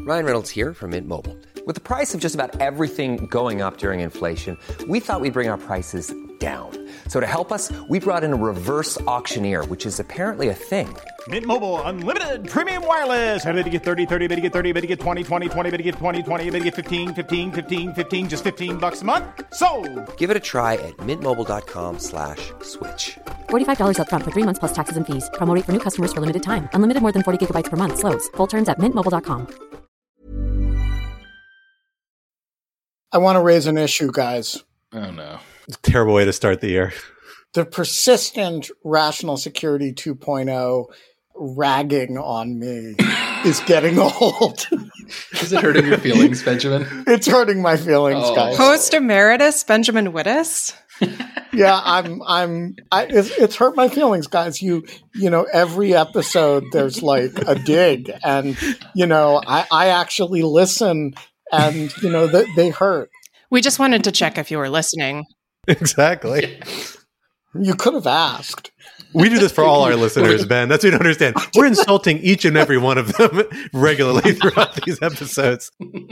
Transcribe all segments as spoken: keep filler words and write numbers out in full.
Ryan Reynolds here from Mint Mobile. With the price of just about everything going up during inflation, we thought we'd bring our prices down. So to help us, we brought in a reverse auctioneer, which is apparently a thing. Mint Mobile Unlimited Premium Wireless. How to get thirty, thirty, how to get thirty, how to get twenty, twenty, twenty, how to get twenty, twenty, how to get fifteen, fifteen, fifteen, fifteen, just fifteen bucks a month? Sold! Give it a try at mintmobile.com slash switch. forty-five dollars up front for three months plus taxes and fees. Promo rate for new customers for limited time. Unlimited more than forty gigabytes per month. Slows full terms at mint mobile dot com. I want to raise an issue, guys. Oh, no. It's a terrible way to start the year. The persistent Rational Security two point oh ragging on me is getting old. Is it hurting your feelings, Benjamin? It's hurting my feelings, oh. guys. Host Emeritus Benjamin Wittes? Yeah, I'm. I'm. I, it's, it's hurt my feelings, guys. You, you know, every episode there's like a dig, and you know, I, I actually listen, and you know, they, they hurt. We just wanted to check if you were listening. Exactly. You could have asked. We do this for all our listeners, Ben. That's what you don't understand. We're insulting each and every one of them regularly throughout these episodes.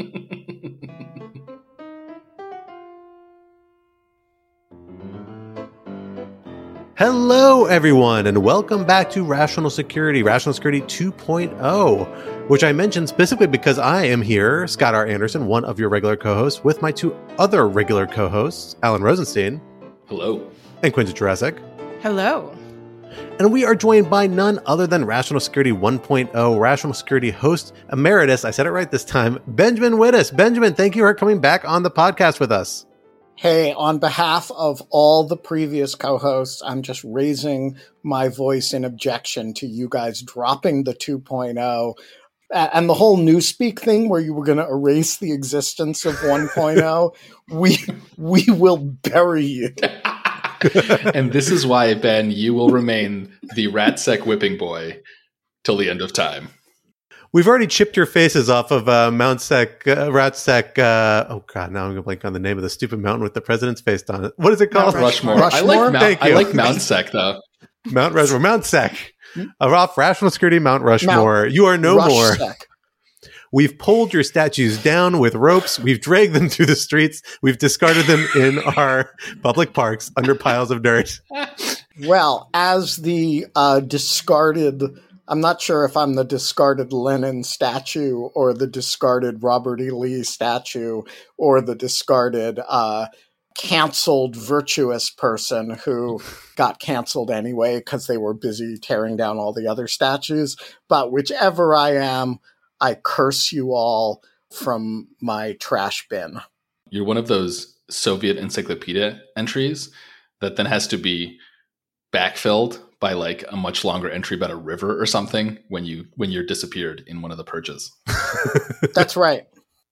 Hello, everyone, and welcome back to Rational Security, Rational Security two point oh, which I mentioned specifically because I am here, Scott R. Anderson, one of your regular co-hosts, with my two other regular co-hosts, Alan Rosenstein. Hello. And Quincy Jurasik. Hello. And we are joined by none other than Rational Security one point oh, Rational Security host emeritus, I said it right this time, Benjamin Wittes. Benjamin, thank you for coming back on the podcast with us. Hey, on behalf of all the previous co-hosts, I'm just raising my voice in objection to you guys dropping the two point oh and the whole Newspeak thing where you were going to erase the existence of one point oh. we we will bury you. And this is why, Ben, you will remain the RatSec whipping boy till the end of time. We've already chipped your faces off of uh, Mount Sec, uh, RatSec. Uh, oh God, now I'm going to blank on the name of the stupid mountain with the president's face on it. What is it called? Mount Rushmore. Rushmore? I like Mount, Thank I you. like Mount Sec though. Mount Rushmore, Mount Sec. Uh, off Rational Security Mount Rushmore. Mount you are no Rush more. Sec. We've pulled your statues down with ropes. We've dragged them through the streets. We've discarded them in our public parks under piles of dirt. Well, as the uh, discarded, I'm not sure if I'm the discarded Lenin statue or the discarded Robert E. Lee statue or the discarded uh, canceled virtuous person who got canceled anyway because they were busy tearing down all the other statues. But whichever I am, I curse you all from my trash bin. You're one of those Soviet encyclopedia entries that then has to be backfilled by like a much longer entry about a river or something when you when you're disappeared in one of the purges. That's right.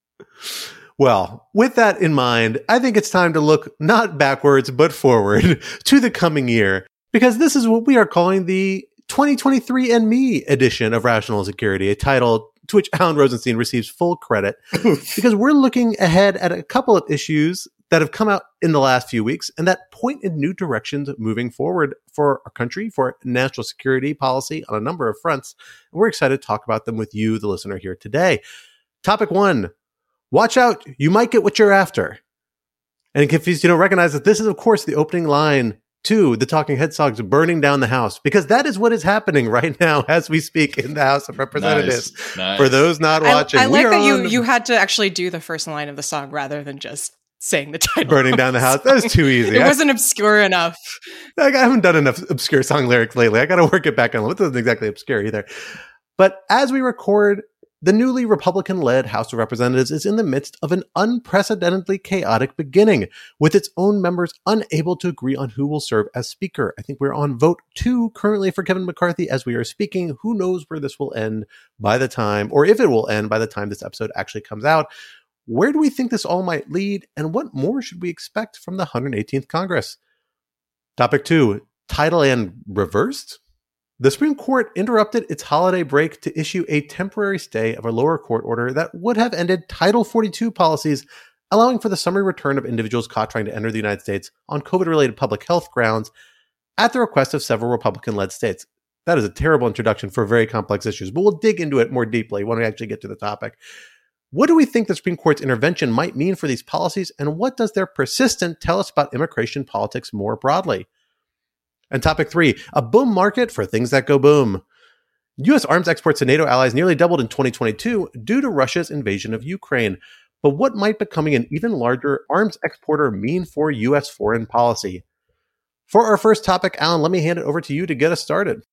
Well, with that in mind, I think it's time to look not backwards, but forward to the coming year, because this is what we are calling the twenty twenty-three and Me edition of Rational Security, a title to which Alan Rosenstein receives full credit, because we're looking ahead at a couple of issues that have come out in the last few weeks and that point in new directions moving forward for our country, for national security policy on a number of fronts. And we're excited to talk about them with you, the listener, here today. Topic one, watch out, you might get what you're after. And in case you don't recognize that this is, of course, the opening line to the Talking Headsog's Burning Down the House, because that is what is happening right now as we speak in the House of Representatives. Nice, nice. For those not watching, I, I like we are that you, on you had to actually do the first line of the song rather than just saying the title. Burning Down the House. That was too easy. It I, wasn't obscure enough. I haven't done enough obscure song lyrics lately. I got to work it back on. It wasn't exactly obscure either. But as we record, the newly Republican-led House of Representatives is in the midst of an unprecedentedly chaotic beginning, with its own members unable to agree on who will serve as Speaker. I think we're on vote two currently for Kevin McCarthy as we are speaking. Who knows where this will end by the time, or if it will end by the time this episode actually comes out. Where do we think this all might lead, and what more should we expect from the one hundred eighteenth Congress? Topic two, title and reversed? The Supreme Court interrupted its holiday break to issue a temporary stay of a lower court order that would have ended Title forty-two policies, allowing for the summary return of individuals caught trying to enter the United States on COVID-related public health grounds at the request of several Republican-led states. That is a terrible introduction for very complex issues, but we'll dig into it more deeply when we actually get to the topic. What do we think the Supreme Court's intervention might mean for these policies, and what does their persistence tell us about immigration politics more broadly? And topic three, a boom market for things that go boom. U S arms exports to NATO allies nearly doubled in twenty twenty-two due to Russia's invasion of Ukraine. But what might becoming an even larger arms exporter mean for U S foreign policy? For our first topic, Alan, let me hand it over to you to get us started.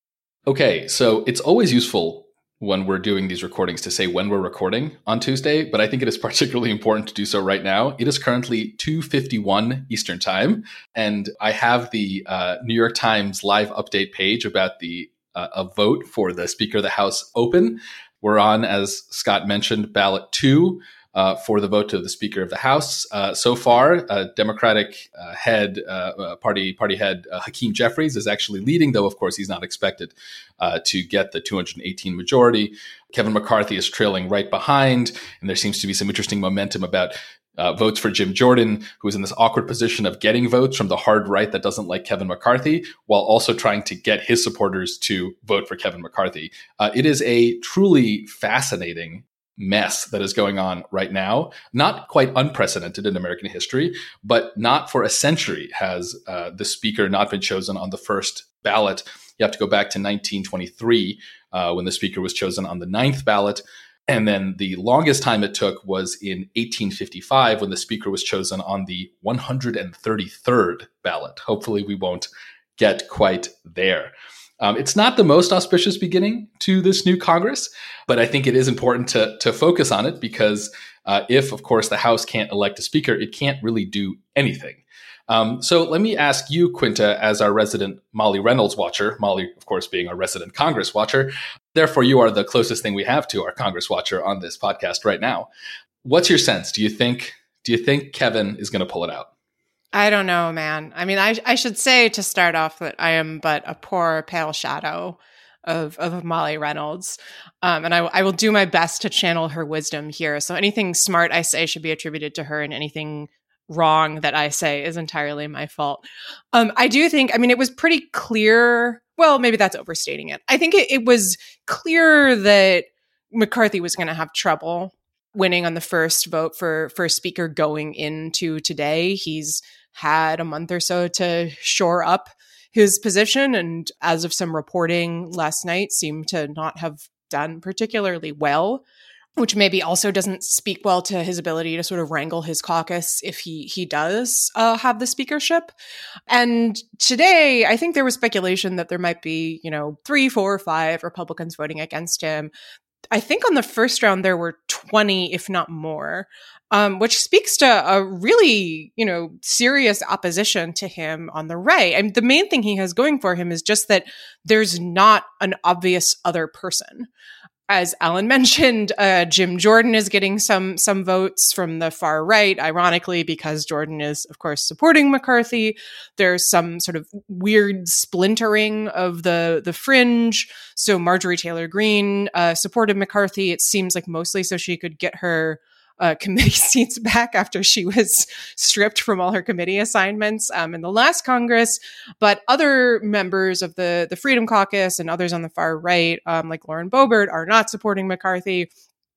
Okay, so it's always useful when we're doing these recordings to say when we're recording on Tuesday, but I think it is particularly important to do so right now. It is currently two fifty-one Eastern Time, and I have the uh, New York Times live update page about the uh, a vote for the Speaker of the House open. We're on, as Scott mentioned, ballot two. Uh, for the vote to the Speaker of the House. Uh, so far, uh, Democratic uh, head, uh, party party head uh, Hakeem Jeffries is actually leading, though, of course, he's not expected uh, to get the two hundred eighteen majority. Kevin McCarthy is trailing right behind, and there seems to be some interesting momentum about uh, votes for Jim Jordan, who is in this awkward position of getting votes from the hard right that doesn't like Kevin McCarthy, while also trying to get his supporters to vote for Kevin McCarthy. Uh, it is a truly fascinating mess that is going on right now. Not quite unprecedented in American history, but not for a century has uh, the speaker not been chosen on the first ballot. You have to go back to nineteen twenty-three uh, when the speaker was chosen on the ninth ballot. And then the longest time it took was in eighteen fifty-five when the speaker was chosen on the one hundred thirty-third ballot. Hopefully we won't get quite there. Um, it's not the most auspicious beginning to this new Congress, but I think it is important to, to focus on it because uh, if, of course, the House can't elect a speaker, it can't really do anything. Um, so let me ask you, Quinta, as our resident Molly Reynolds watcher, Molly, of course, being our resident Congress watcher. Therefore, you are the closest thing we have to our Congress watcher on this podcast right now. What's your sense? Do you think, do you think Kevin is going to pull it out? I don't know, man. I mean, I I should say to start off that I am but a poor pale shadow of of Molly Reynolds, um, and I, I will do my best to channel her wisdom here. So anything smart I say should be attributed to her, and anything wrong that I say is entirely my fault. Um, I do think, I mean, it was pretty clear. Well, maybe that's overstating it. I think it, it was clear that McCarthy was going to have trouble winning on the first vote for for speaker going into today. He's had a month or so to shore up his position, and as of some reporting last night, seemed to not have done particularly well, which maybe also doesn't speak well to his ability to sort of wrangle his caucus if he he does uh, have the speakership. And today, I think there was speculation that there might be, you know, three, four, five Republicans voting against him. I think on the first round, there were twenty, if not more, um, which speaks to a really, you know, serious opposition to him on the right. I mean, the main thing he has going for him is just that there's not an obvious other person. As Alan mentioned, uh, Jim Jordan is getting some some votes from the far right, ironically, because Jordan is, of course, supporting McCarthy. There's some sort of weird splintering of the, the fringe. So Marjorie Taylor Greene uh, supported McCarthy, it seems like mostly so she could get her Uh, committee seats back after she was stripped from all her committee assignments um, in the last Congress. But other members of the, the Freedom Caucus and others on the far right, um, like Lauren Boebert, are not supporting McCarthy.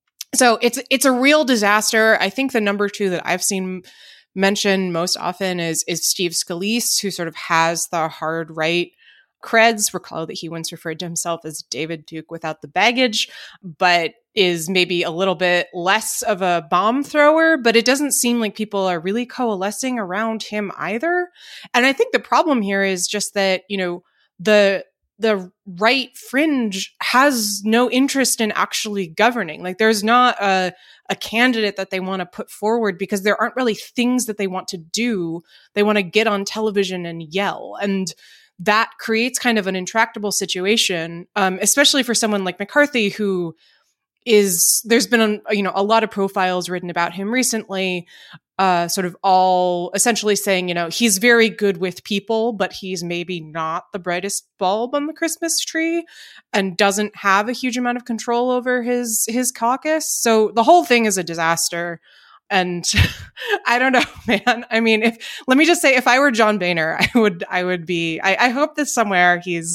So it's it's a real disaster. I think the number two that I've seen mentioned most often is is Steve Scalise, who sort of has the hard right creds. Recall that he once referred to himself as David Duke without the baggage, but is maybe a little bit less of a bomb thrower, but it doesn't seem like people are really coalescing around him either. And I think the problem here is just that, you know, the the right fringe has no interest in actually governing. Like there's not a, a candidate that they want to put forward because there aren't really things that they want to do. They want to get on television and yell. And that creates kind of an intractable situation, um, especially for someone like McCarthy, who is, there's been, a, you know, a lot of profiles written about him recently, uh, sort of all essentially saying, you know, he's very good with people, but he's maybe not the brightest bulb on the Christmas tree and doesn't have a huge amount of control over his, his caucus. So the whole thing is a disaster. And I don't know, man. I mean, if let me just say, if I were John Boehner, I would, I would be, I, I hope that somewhere he's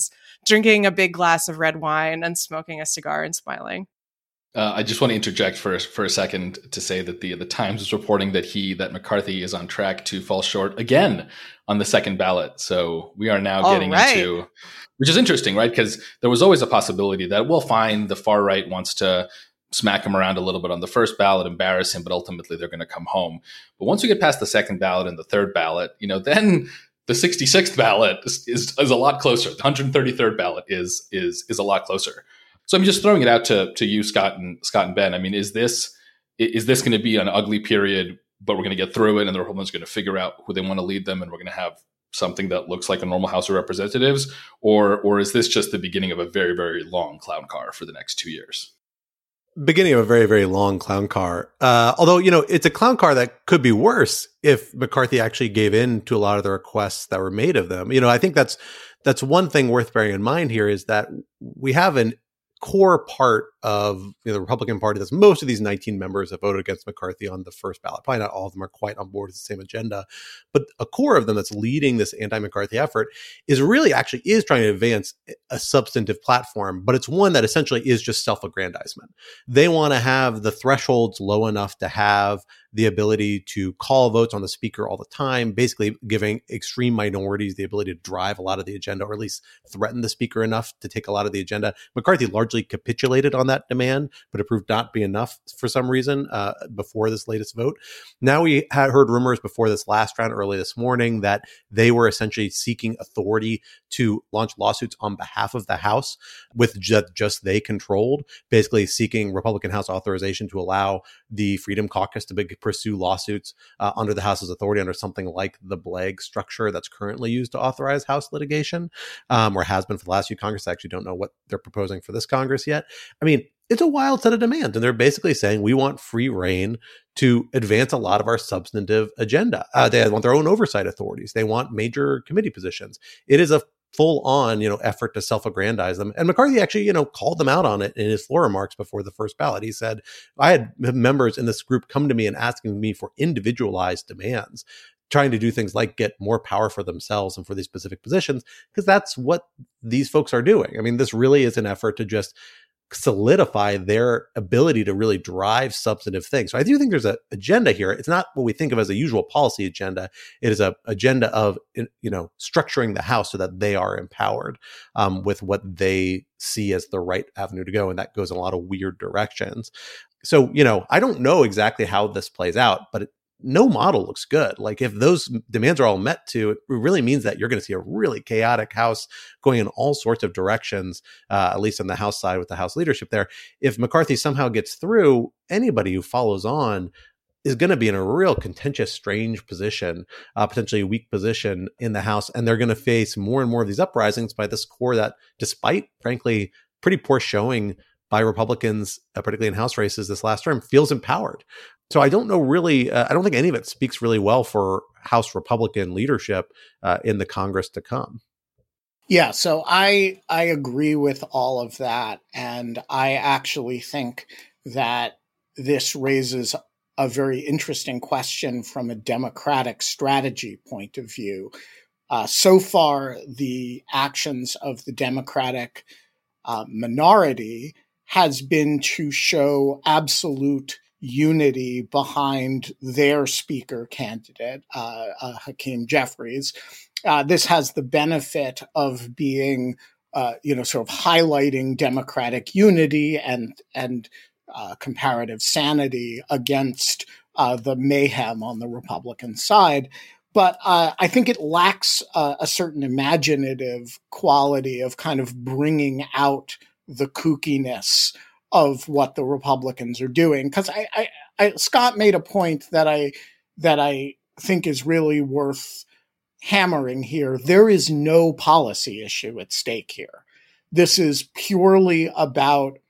drinking a big glass of red wine and smoking a cigar and smiling. Uh, I just want to interject for for a second to say that the the Times is reporting that he that McCarthy is on track to fall short again on the second ballot. So we are now All getting right. into, which is interesting, right? Because there was always a possibility that we'll find the far right wants to smack him around a little bit on the first ballot, embarrass him, but ultimately they're going to come home. But once we get past the second ballot and the third ballot, you know, then the sixty-sixth ballot is, is, is a lot closer. The one hundred thirty-third ballot is is is a lot closer. So I'm just throwing it out to to you, Scott and Scott and Ben. I mean, is this is this going to be an ugly period, but we're going to get through it, and the Republicans are going to figure out who they want to lead them, and we're going to have something that looks like a normal House of Representatives, or or is this just the beginning of a very, very long clown car for the next two years? Beginning of a very, very long clown car. Uh, although, you know, it's a clown car that could be worse if McCarthy actually gave in to a lot of the requests that were made of them. You know, I think that's that's one thing worth bearing in mind here is that we have an core part of you know, the Republican Party that's most of these nineteen members that voted against McCarthy on the first ballot. Probably not all of them are quite on board with the same agenda, but a core of them that's leading this anti-McCarthy effort is really actually is trying to advance a substantive platform, but it's one that essentially is just self-aggrandizement. They want to have the thresholds low enough to have the ability to call votes on the speaker all the time, basically giving extreme minorities the ability to drive a lot of the agenda, or at least threaten the speaker enough to take a lot of the agenda. McCarthy largely capitulated on that demand, but it proved not to be enough for some reason uh, before this latest vote. Now we had heard rumors before this last round early this morning that they were essentially seeking authority to launch lawsuits on behalf of the House with just, just they controlled, basically seeking Republican House authorization to allow the Freedom Caucus to big, pursue lawsuits uh, under the House's authority under something like the Blegg structure that's currently used to authorize House litigation, um, or has been for the last few Congress. I actually don't know what they're proposing for this Congress yet. I mean, it's a wild set of demands, and they're basically saying we want free reign to advance a lot of our substantive agenda. Uh, they want their own oversight authorities. They want major committee positions. It is a full-on, you know, effort to self-aggrandize them. And McCarthy actually, you know, called them out on it in his floor remarks before the first ballot. He said, I had members in this group come to me and asking me for individualized demands, trying to do things like get more power for themselves and for these specific positions, because that's what these folks are doing. I mean, this really is an effort to just solidify their ability to really drive substantive things. So I do think there's an agenda here. It's not what we think of as a usual policy agenda. It is a agenda of, you know, structuring the House so that they are empowered um, with what they see as the right avenue to go. And that goes in a lot of weird directions. So, you know, I don't know exactly how this plays out, but it, no model looks good. Like if those demands are all met to, it really means that you're going to see a really chaotic House going in all sorts of directions, uh, at least on the House side with the House leadership there. If McCarthy somehow gets through, anybody who follows on is going to be in a real contentious, strange position, uh, potentially a weak position in the House. And they're going to face more and more of these uprisings by this core that, despite, frankly, pretty poor showing by Republicans, uh, particularly in House races this last term, feels empowered. So I don't know really, uh, I don't think any of it speaks really well for House Republican leadership uh, in the Congress to come. Yeah, so I I agree with all of that. And I actually think that this raises a very interesting question from a Democratic strategy point of view. Uh, so far, the actions of the Democratic uh, minority has been to show absolute unity behind their speaker candidate, uh, uh, Hakeem Jeffries. Uh, this has the benefit of being, uh, you know, sort of highlighting Democratic unity and and uh, comparative sanity against uh, the mayhem on the Republican side. But uh, I think it lacks uh, a certain imaginative quality of kind of bringing out the kookiness of what the Republicans are doing. Because I, I, I, Scott made a point that I that I think is really worth hammering here. There is no policy issue at stake here. This is purely about,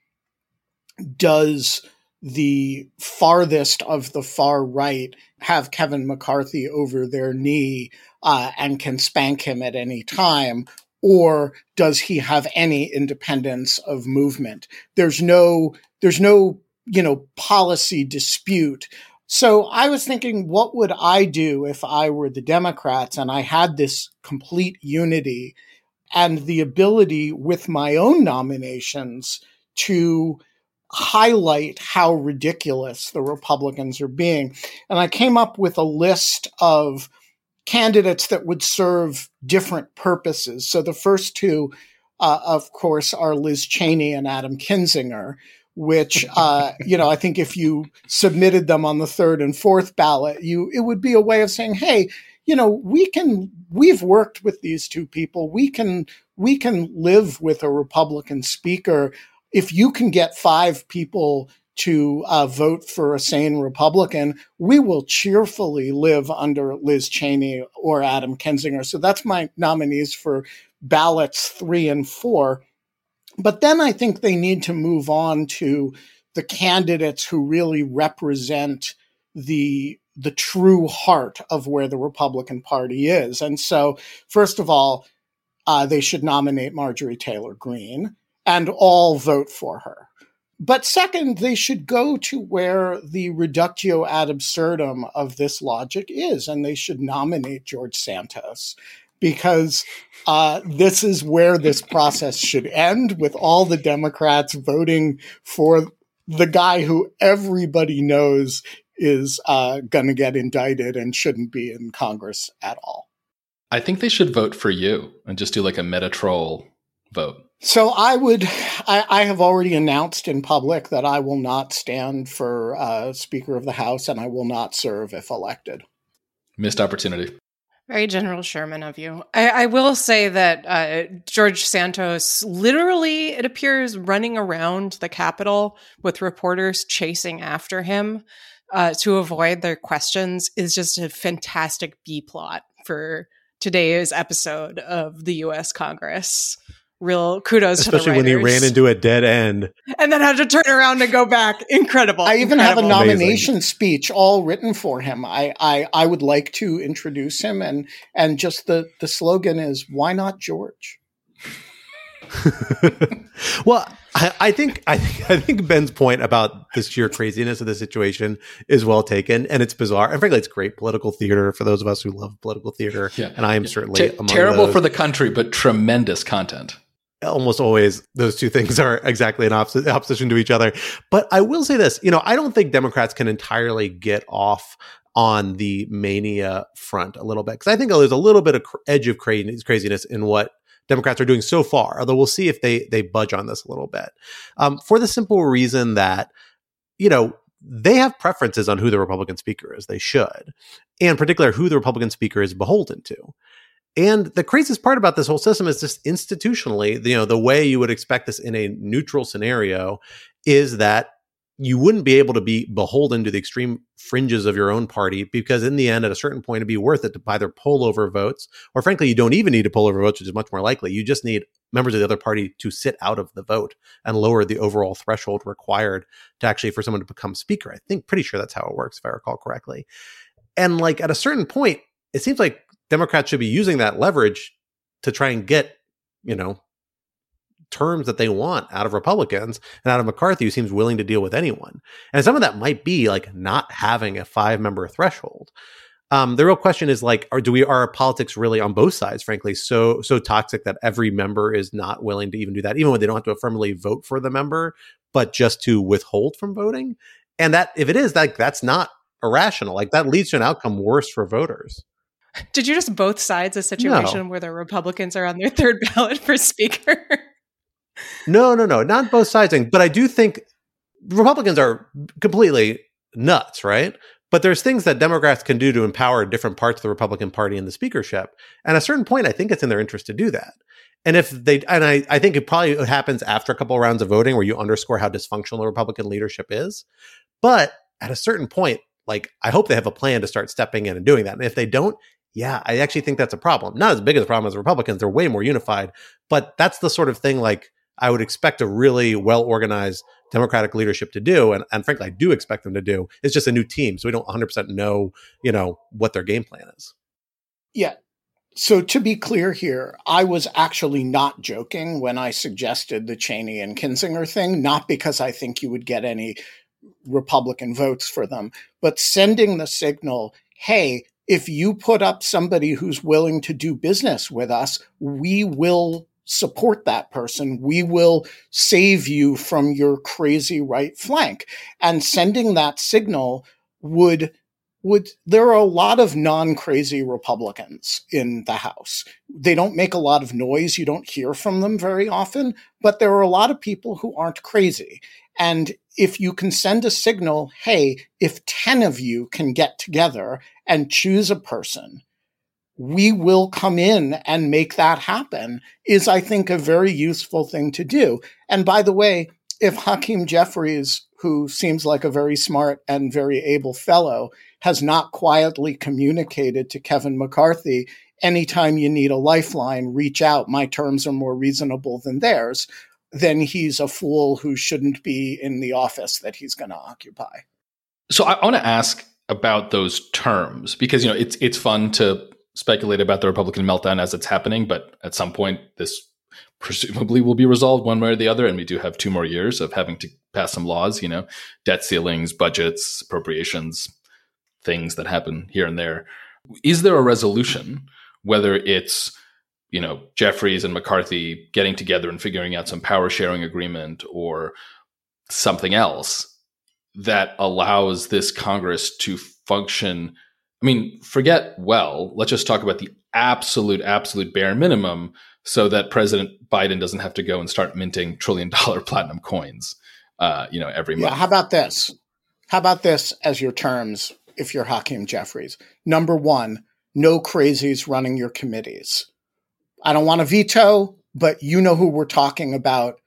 does the farthest of the far right have Kevin McCarthy over their knee uh, and can spank him at any time? Or does he have any independence of movement? There's no, there's no, you know, policy dispute. So I was thinking, what would I do if I were the Democrats and I had this complete unity? and the ability with my own nominations to highlight how ridiculous the Republicans are being. And I came up with a list of candidates that would serve different purposes. So the first two, uh, of course, are Liz Cheney and Adam Kinzinger, which, uh, you know, I think if you submitted them on the third and fourth ballot, you it would be a way of saying, hey, you know, we can, we've worked with these two people. We can, we can live with a Republican speaker. If you can get five people to uh, vote for a sane Republican, we will cheerfully live under Liz Cheney or Adam Kinzinger. So that's my nominees for ballots three and four. But then I think they need to move on to the candidates who really represent the the true heart of where the Republican Party is. And so, first of all, uh, they should nominate Marjorie Taylor Greene and all vote for her. But second, they should go to where the reductio ad absurdum of this logic is, and they should nominate George Santos, because uh, this is where this process should end, with all the Democrats voting for the guy who everybody knows is uh, going to get indicted and shouldn't be in Congress at all. I think they should vote for you and just do like a meta troll vote. So I would, I, I have already announced in public that I will not stand for uh, Speaker of the House, and I will not serve if elected. Missed opportunity. Very General Sherman of you. I, I will say that uh, George Santos literally, it appears, running around the Capitol with reporters chasing after him uh, to avoid their questions is just a fantastic B plot for today's episode of the U S Congress. Real kudos Especially to the writers. when he ran into a dead end. And then had to turn around and go back. Incredible. I even Incredible. have a nomination Amazing. speech all written for him. I, I, I would like to introduce him, and and just the, the slogan is, why not George? Well, I, I think I think I think Ben's point about the sheer craziness of the situation is well taken, and it's bizarre. And frankly, it's great political theater for those of us who love political theater. Yeah. And I am certainly T- among terrible those. for the country, but tremendous content. Almost always those two things are exactly in opposite, opposition to each other. But I will say this, you know, I don't think Democrats can entirely get off on the mania front a little bit, because I think there's a little bit of edge of craziness in what Democrats are doing so far, although we'll see if they they budge on this a little bit. Um, for the simple reason that, you know, they have preferences on who the Republican speaker is. They should. And in particular, who the Republican speaker is beholden to. And the craziest part about this whole system is just institutionally, you know, the way you would expect this in a neutral scenario is that you wouldn't be able to be beholden to the extreme fringes of your own party, because in the end, at a certain point, it'd be worth it to either pull over votes, or frankly, you don't even need to pull over votes, which is much more likely. You just need members of the other party to sit out of the vote and lower the overall threshold required to actually for someone to become speaker. I think pretty sure that's how it works, if I recall correctly. And like at a certain point, it seems like Democrats should be using that leverage to try and get, you know, terms that they want out of Republicans and out of McCarthy, who seems willing to deal with anyone. And some of that might be like not having a five member threshold. Um, the real question is like, are do we are our politics really on both sides, frankly, so so toxic that every member is not willing to even do that, even when they don't have to affirmatively vote for the member, but just to withhold from voting? And that if it is, like that's not irrational. Like that leads to an outcome worse for voters. Did you just both sides a situation No. where the Republicans are on their third ballot for speaker? No, no, no, not both sides. But I do think Republicans are completely nuts, right? But there's things that Democrats can do to empower different parts of the Republican Party in the speakership. And at a certain point, I think it's in their interest to do that. And if they, and I, I think it probably happens after a couple of rounds of voting where you underscore how dysfunctional the Republican leadership is. But at a certain point, like, I hope they have a plan to start stepping in and doing that. And if they don't, yeah, I actually think that's a problem. Not as big as a problem as the Republicans. They're way more unified. But that's the sort of thing, like, I would expect a really well-organized Democratic leadership to do. And, and frankly, I do expect them to do. It's just a new team. So we don't one hundred percent know, you know, what their game plan is. Yeah. So to be clear here, I was actually not joking when I suggested the Cheney and Kinzinger thing, not because I think you would get any Republican votes for them, but sending the signal, hey, if you put up somebody who's willing to do business with us, we will support that person. We will save you from your crazy right flank. And sending that signal would would there are a lot of non-crazy Republicans in the House. They don't make a lot of noise. You don't hear from them very often, but there are a lot of people who aren't crazy. And if you can send a signal, hey, if ten of you can get together and choose a person, we will come in and make that happen, is, I think, a very useful thing to do. And by the way, if Hakeem Jeffries, who seems like a very smart and very able fellow, has not quietly communicated to Kevin McCarthy, anytime you need a lifeline, reach out, my terms are more reasonable than theirs, then he's a fool who shouldn't be in the office that he's going to occupy. So I want to ask about those terms, because, you know, it's it's fun to speculate about the Republican meltdown as it's happening, but at some point this presumably will be resolved one way or the other. And we do have two more years of having to pass some laws, you know, debt ceilings, budgets, appropriations, things that happen here and there. Is there a resolution, whether it's, you know, Jeffries and McCarthy getting together and figuring out some power sharing agreement or something else that allows this Congress to function? I mean, forget well, let's just talk about the absolute, absolute bare minimum so that President Biden doesn't have to go and start minting trillion dollar platinum coins, uh, you know, every month. Yeah, how about this? How about this as your terms if you're Hakeem Jeffries? Number one, no crazies running your committees. I don't want to veto, but you know who we're talking about,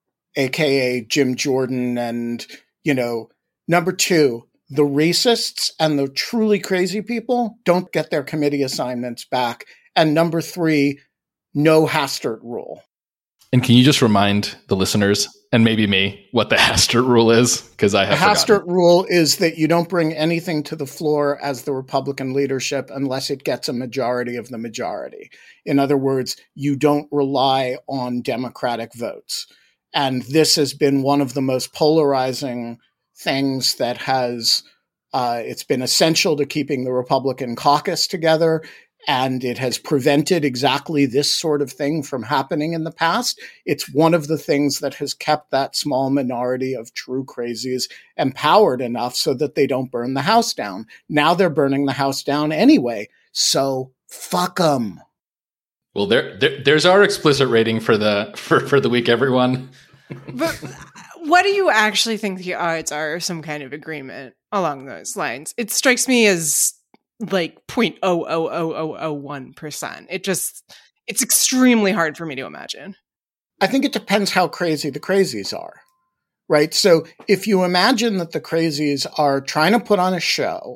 A K A Jim Jordan. And, you know, number two, the racists and the truly crazy people don't get their committee assignments back. And number three, no Hastert rule. And can you just remind the listeners, and maybe me, what the Hastert rule is? Because I have The Hastert forgotten. rule is that you don't bring anything to the floor as the Republican leadership unless it gets a majority of the majority. In other words, you don't rely on Democratic votes. And this has been one of the most polarizing things that has, uh, it's been essential to keeping the Republican caucus together. And it has prevented exactly this sort of thing from happening in the past. It's one of the things that has kept that small minority of true crazies empowered enough so that they don't burn the house down. Now they're burning the house down anyway. So fuck them. Well, there, there, there's our explicit rating for the for, for the week, everyone. But what do you actually think the odds are of some kind of agreement along those lines? It strikes me as like zero point zero zero zero zero zero one percent. It just, it's extremely hard for me to imagine. I think it depends how crazy the crazies are, right? So if you imagine that the crazies are trying to put on a show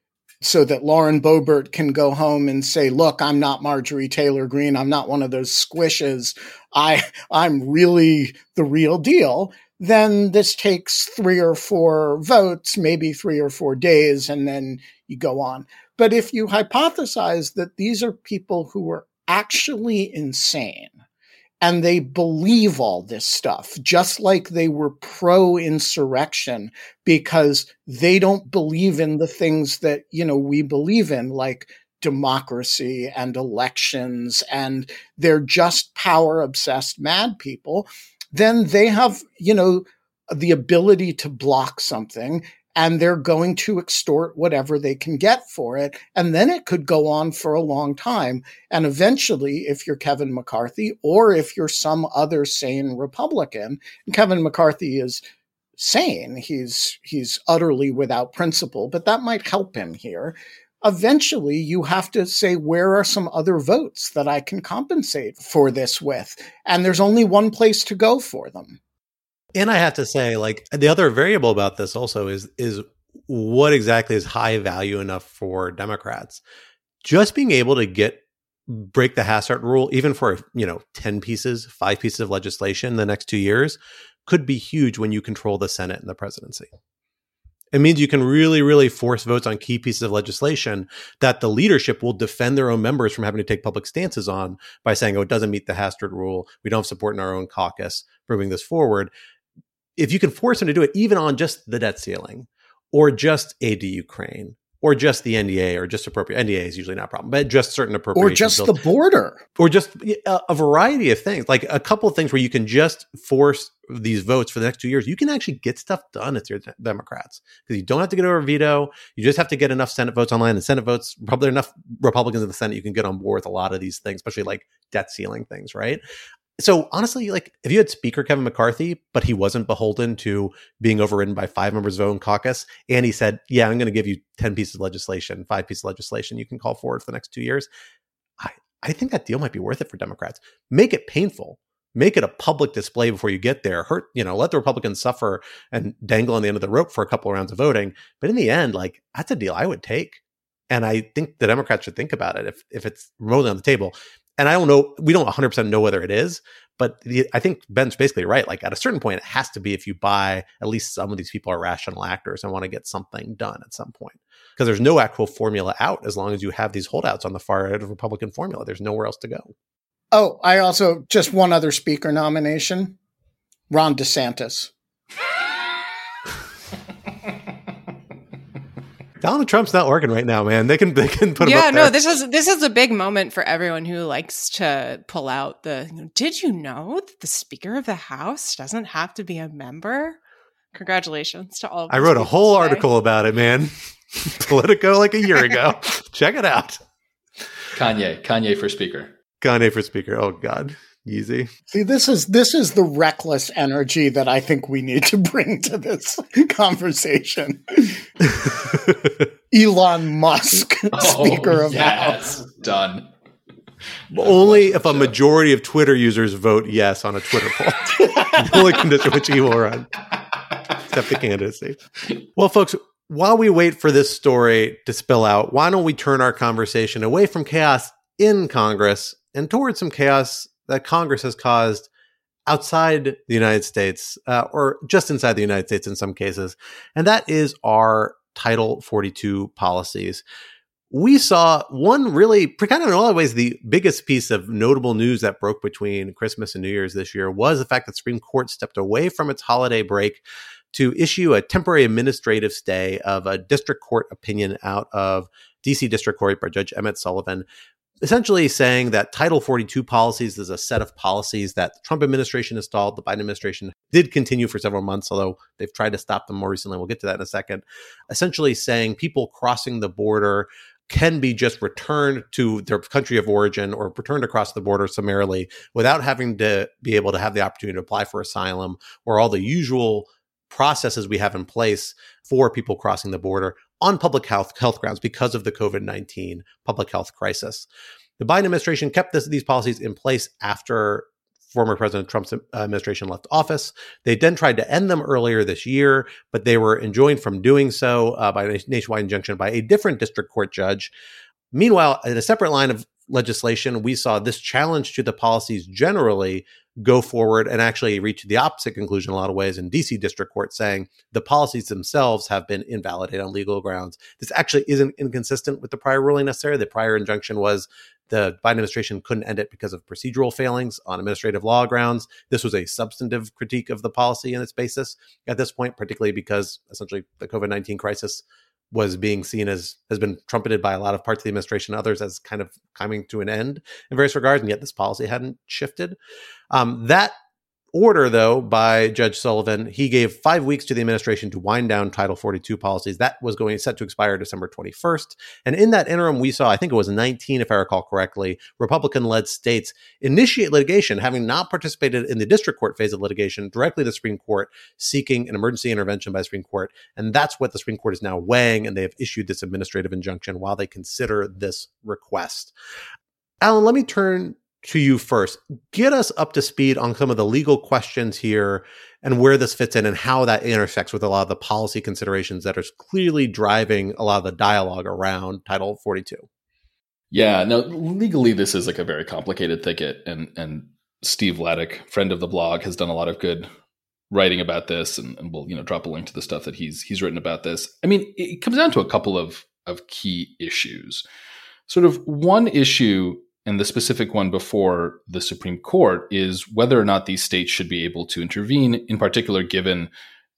so that Lauren Boebert can go home and say, look, I'm not Marjorie Taylor Greene. I'm not one of those squishes. I, I'm really the real deal. Then this takes three or four votes, maybe three or four days, and then you go on. But if you hypothesize that these are people who are actually insane and they believe all this stuff, just like they were pro-insurrection because they don't believe in the things that, you know, we believe in, like democracy and elections, and they're just power-obsessed mad people, then they have, you know, the ability to block something, and they're going to extort whatever they can get for it. And then it could go on for a long time. And eventually, if you're Kevin McCarthy, or if you're some other sane Republican, and Kevin McCarthy is sane, he's, he's utterly without principle, but that might help him here. Eventually, you have to say, where are some other votes that I can compensate for this with? And there's only one place to go for them. And I have to say, like, the other variable about this also is is what exactly is high value enough for Democrats. Just being able to get break the Hastert rule, even for, you know, ten pieces, five pieces of legislation in the next two years, could be huge when you control the Senate and the presidency. It means you can really, really force votes on key pieces of legislation that the leadership will defend their own members from having to take public stances on by saying, oh, it doesn't meet the Hastert rule. We don't have support in our own caucus moving this forward. If you can force them to do it, even on just the debt ceiling or just aid to Ukraine or just the N D A, or just appropriate N D A is usually not a problem, but just certain Or appropriations just bills, the border. or just a, a variety of things, like a couple of things where you can just force these votes for the next two years. You can actually get stuff done if you're Democrats, because you don't have to get over a veto. You just have to get enough Senate votes online, and Senate votes, probably enough Republicans in the Senate, you can get on board with a lot of these things, especially like debt ceiling things, right? So honestly, like if you had Speaker Kevin McCarthy, but he wasn't beholden to being overridden by five members of his own caucus, and he said, yeah, I'm going to give you ten pieces of legislation, five pieces of legislation you can call forward for the next two years. I, I think that deal might be worth it for Democrats. Make it painful. Make it a public display before you get there. Hurt, you know, let the Republicans suffer and dangle on the end of the rope for a couple of rounds of voting. But in the end, like that's a deal I would take. And I think the Democrats should think about it if if it's remotely on the table. And I don't know, we don't one hundred percent know whether it is, but the, I think Ben's basically right. Like at a certain point, it has to be if you buy at least some of these people are rational actors and want to get something done at some point. Because there's no actual formula out as long as you have these holdouts on the far end of the Republican formula. There's nowhere else to go. Oh, I also, just one other speaker nomination, Ron DeSantis. Donald Trump's not working right now, man. They can they can put him yeah, up there. no, this is this is a big moment for everyone who likes to pull out the, you know, did you know that the Speaker of the House doesn't have to be a member? Congratulations to all of I wrote a people whole today. article about it, man. Politico like a year ago. Check it out. Kanye, Kanye for speaker. Kanye for speaker. Oh God. Easy. See, this is this is the reckless energy that I think we need to bring to this conversation. Elon Musk, Speaker oh, of the yes. House. Done. Only if a majority of Twitter users vote yes on a Twitter poll. The only condition which he will run. Except the candidacy. Well, folks, while we wait for this story to spill out, why don't we turn our conversation away from chaos in Congress and towards some chaos that Congress has caused outside the United States, uh, or just inside the United States in some cases, and that is our Title forty-two policies. We saw one really, kind of in a lot of ways, the biggest piece of notable news that broke between Christmas and New Year's this year was the fact that the Supreme Court stepped away from its holiday break to issue a temporary administrative stay of a district court opinion out of D C District Court by Judge Emmett Sullivan, essentially saying that Title forty-two policies is a set of policies that the Trump administration installed. The Biden administration did continue for several months, although they've tried to stop them more recently. We'll get to that in a second. Essentially saying people crossing the border can be just returned to their country of origin or returned across the border summarily without having to be able to have the opportunity to apply for asylum or all the usual processes we have in place for people crossing the border on public health health grounds because of the COVID nineteen public health crisis. The Biden administration kept this, these policies in place after former President Trump's administration left office. They then tried to end them earlier this year, but they were enjoined from doing so uh, by a nationwide injunction by a different district court judge. Meanwhile, in a separate line of legislation, we saw this challenge to the policies generally go forward and actually reach the opposite conclusion in a lot of ways in D C District Court, saying the policies themselves have been invalidated on legal grounds. This actually isn't inconsistent with the prior ruling necessarily. The prior injunction was the Biden administration couldn't end it because of procedural failings on administrative law grounds. This was a substantive critique of the policy and its basis at this point, particularly because essentially the COVID nineteen crisis was being seen as, has been trumpeted by a lot of parts of the administration, others as kind of coming to an end in various regards, and yet this policy hadn't shifted. Um, that order, though, by Judge Sullivan, he gave five weeks to the administration to wind down Title forty-two policies. That was going set to expire December twenty-first. And in that interim, we saw, I think it was nineteen, if I recall correctly, Republican-led states initiate litigation, having not participated in the district court phase of litigation, directly to the Supreme Court, seeking an emergency intervention by the Supreme Court. And that's what the Supreme Court is now weighing, and they have issued this administrative injunction while they consider this request. Alan, let me turn to you first. Get us up to speed on some of the legal questions here and where this fits in and how that intersects with a lot of the policy considerations that are clearly driving a lot of the dialogue around Title forty-two. Yeah, no, legally, this is like a very complicated thicket. And, and Steve Vladeck, friend of the blog, has done a lot of good writing about this. And, and we'll, you know, drop a link to the stuff that he's, he's written about this. I mean, it comes down to a couple of, of key issues. Sort of one issue, and the specific one before the Supreme Court, is whether or not these states should be able to intervene, in particular, given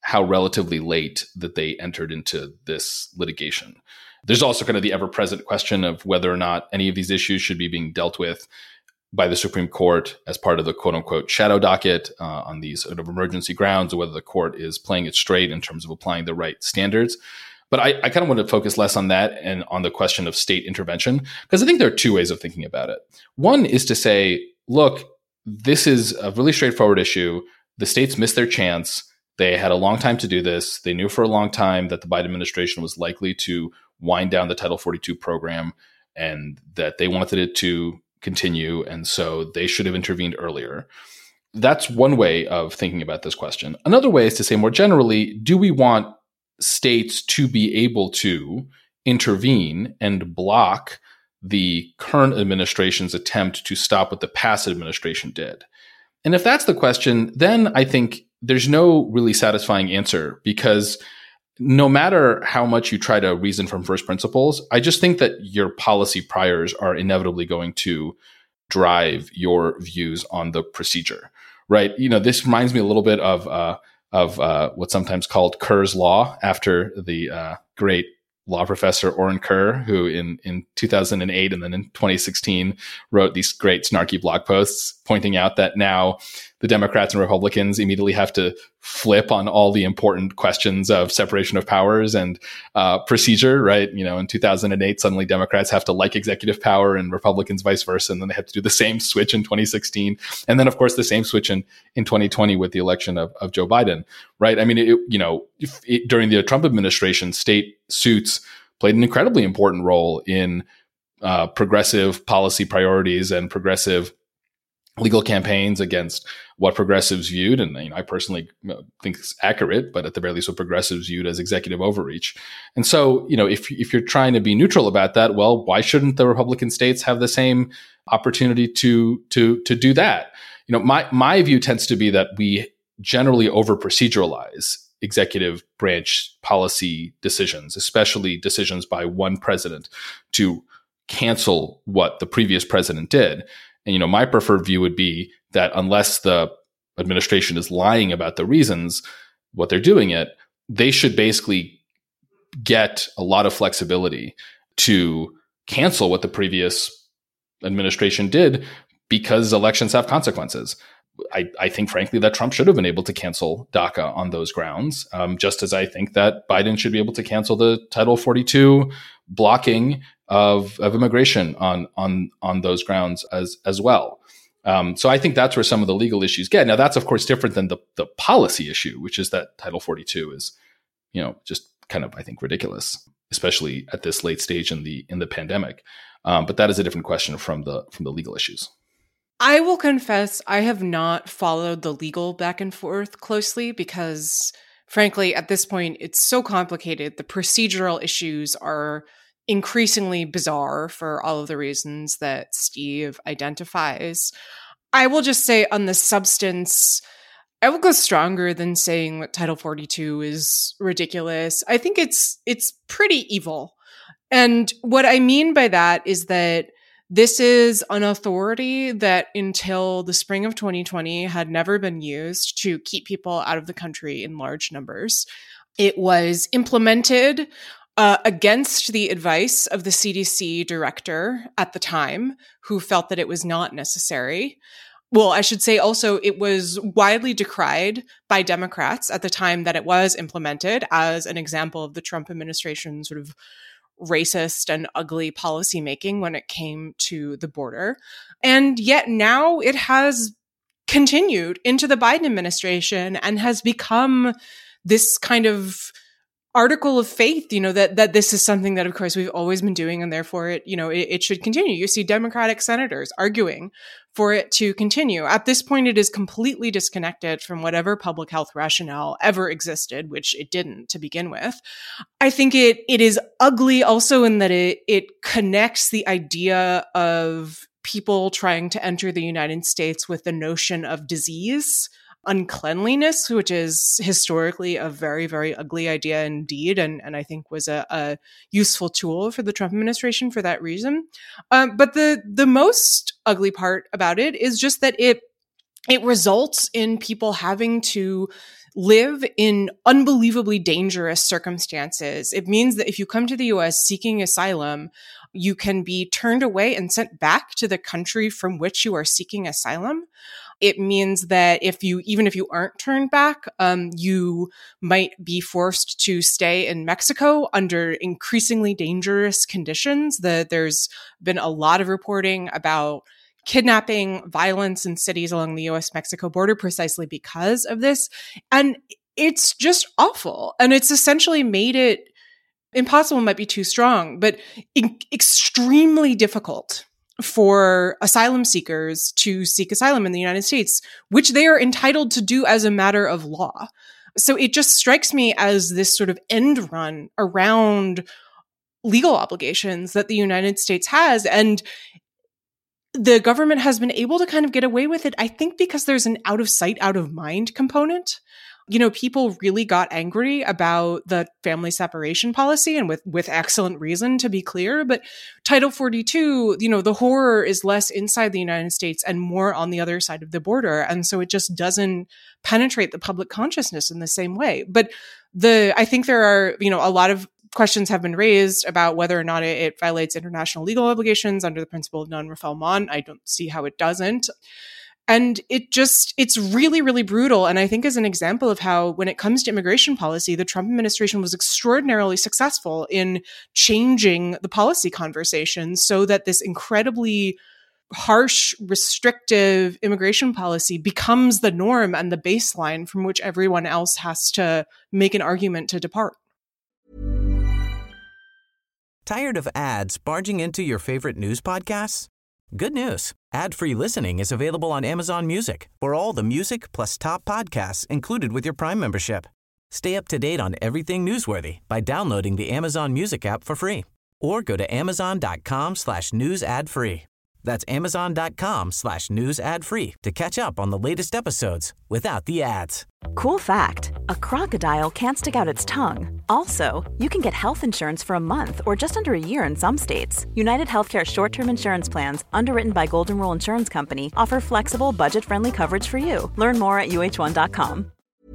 how relatively late that they entered into this litigation. There's also kind of the ever-present question of whether or not any of these issues should be being dealt with by the Supreme Court as part of the quote-unquote shadow docket uh, on these sort of emergency grounds, or whether the court is playing it straight in terms of applying the right standards. But I, I kind of want to focus less on that and on the question of state intervention, because I think there are two ways of thinking about it. One is to say, look, this is a really straightforward issue. The states missed their chance. They had a long time to do this. They knew for a long time that the Biden administration was likely to wind down the Title forty-two program and that they wanted it to continue. And so they should have intervened earlier. That's one way of thinking about this question. Another way is to say more generally, do we want states to be able to intervene and block the current administration's attempt to stop what the past administration did? And if that's the question, then I think there's no really satisfying answer, because no matter how much you try to reason from first principles, I just think that your policy priors are inevitably going to drive your views on the procedure, right? You know, this reminds me a little bit of uh, of uh, what's sometimes called Kerr's Law, after the uh, great law professor Oren Kerr, who in, in two thousand eight and then in twenty sixteen wrote these great snarky blog posts pointing out that now the Democrats and Republicans immediately have to flip on all the important questions of separation of powers and uh, procedure, right? You know, in two thousand eight, suddenly Democrats have to like executive power and Republicans vice versa. And then they have to do the same switch in twenty sixteen. And then, of course, the same switch in, in twenty twenty with the election of, of Joe Biden, right? I mean, it, you know, if it, during the Trump administration, state suits played an incredibly important role in uh, progressive policy priorities and progressive legal campaigns against what progressives viewed, and you know, I personally think it's accurate, but at the very least what progressives viewed as executive overreach. And so, you know, if if you're trying to be neutral about that, well, why shouldn't the Republican states have the same opportunity to to to do that? You know, my my view tends to be that we generally over proceduralize executive branch policy decisions, especially decisions by one president to cancel what the previous president did. And, you know, my preferred view would be that unless the administration is lying about the reasons what they're doing it, they should basically get a lot of flexibility to cancel what the previous administration did, because elections have consequences. I, I think, frankly, that Trump should have been able to cancel DACA on those grounds, um, just as I think that Biden should be able to cancel the Title forty-two blocking of, of immigration on on on those grounds as as well. Um, so I think that's where some of the legal issues get. Now, that's, of course, different than the the policy issue, which is that Title forty-two is, you know, just kind of, I think, ridiculous, especially at this late stage in the in the pandemic. Um, but that is a different question from the from the legal issues. I will confess I have not followed the legal back and forth closely because, frankly, at this point, it's so complicated. The procedural issues are increasingly bizarre for all of the reasons that Steve identifies. I will just say on the substance, I will go stronger than saying that Title forty-two is ridiculous. I think it's it's pretty evil. And what I mean by that is that this is an authority that until the spring of twenty twenty had never been used to keep people out of the country in large numbers. It was implemented uh, against the advice of the C D C director at the time, who felt that it was not necessary. Well, I should say also it was widely decried by Democrats at the time that it was implemented as an example of the Trump administration's sort of racist and ugly policymaking when it came to the border. And yet now it has continued into the Biden administration and has become this kind of article of faith, you know, that that this is something that, of course, we've always been doing, and therefore it, you know, it, it should continue. You see Democratic senators arguing for it to continue. At this point, it is completely disconnected from whatever public health rationale ever existed, which it didn't to begin with. I think it it is ugly also in that it it connects the idea of people trying to enter the United States with the notion of disease, uncleanliness, which is historically a very, very ugly idea indeed, and, and I think was a, a useful tool for the Trump administration for that reason. Um, but the the most ugly part about it is just that it it results in people having to live in unbelievably dangerous circumstances. It means that if you come to the U S seeking asylum, you can be turned away and sent back to the country from which you are seeking asylum. It means that if you, even if you aren't turned back, um, you might be forced to stay in Mexico under increasingly dangerous conditions. That there's been a lot of reporting about kidnapping, violence in cities along the U S Mexico border precisely because of this. And it's just awful. And it's essentially made it impossible, might be too strong, but in- extremely difficult for asylum seekers to seek asylum in the United States, which they are entitled to do as a matter of law. So it just strikes me as this sort of end run around legal obligations that the United States has. And the government has been able to kind of get away with it, I think, because there's an out of sight, out of mind component. You know, people really got angry about the family separation policy, and with, with excellent reason, to be clear. But Title forty-two, you know, the horror is less inside the United States and more on the other side of the border. And so it just doesn't penetrate the public consciousness in the same way. But the, I think there are, you know, a lot of questions have been raised about whether or not it, it violates international legal obligations under the principle of non-refoulement. I don't see how it doesn't. And it just, it's really, really brutal. And I think is an example of how, when it comes to immigration policy, the Trump administration was extraordinarily successful in changing the policy conversation so that this incredibly harsh, restrictive immigration policy becomes the norm and the baseline from which everyone else has to make an argument to depart. Tired of ads barging into your favorite news podcasts? Good news. Ad-free listening is available on Amazon Music for all the music plus top podcasts included with your Prime membership. Stay up to date on everything newsworthy by downloading the Amazon Music app for free or go to amazon.com slash news ad free. That's amazon.com slash news ad free to catch up on the latest episodes without the ads. Cool fact, a crocodile can't stick out its tongue. Also, you can get health insurance for a month or just under a year in some states. United Healthcare short-term insurance plans, underwritten by Golden Rule Insurance Company, offer flexible, budget-friendly coverage for you. Learn more at U H one dot com.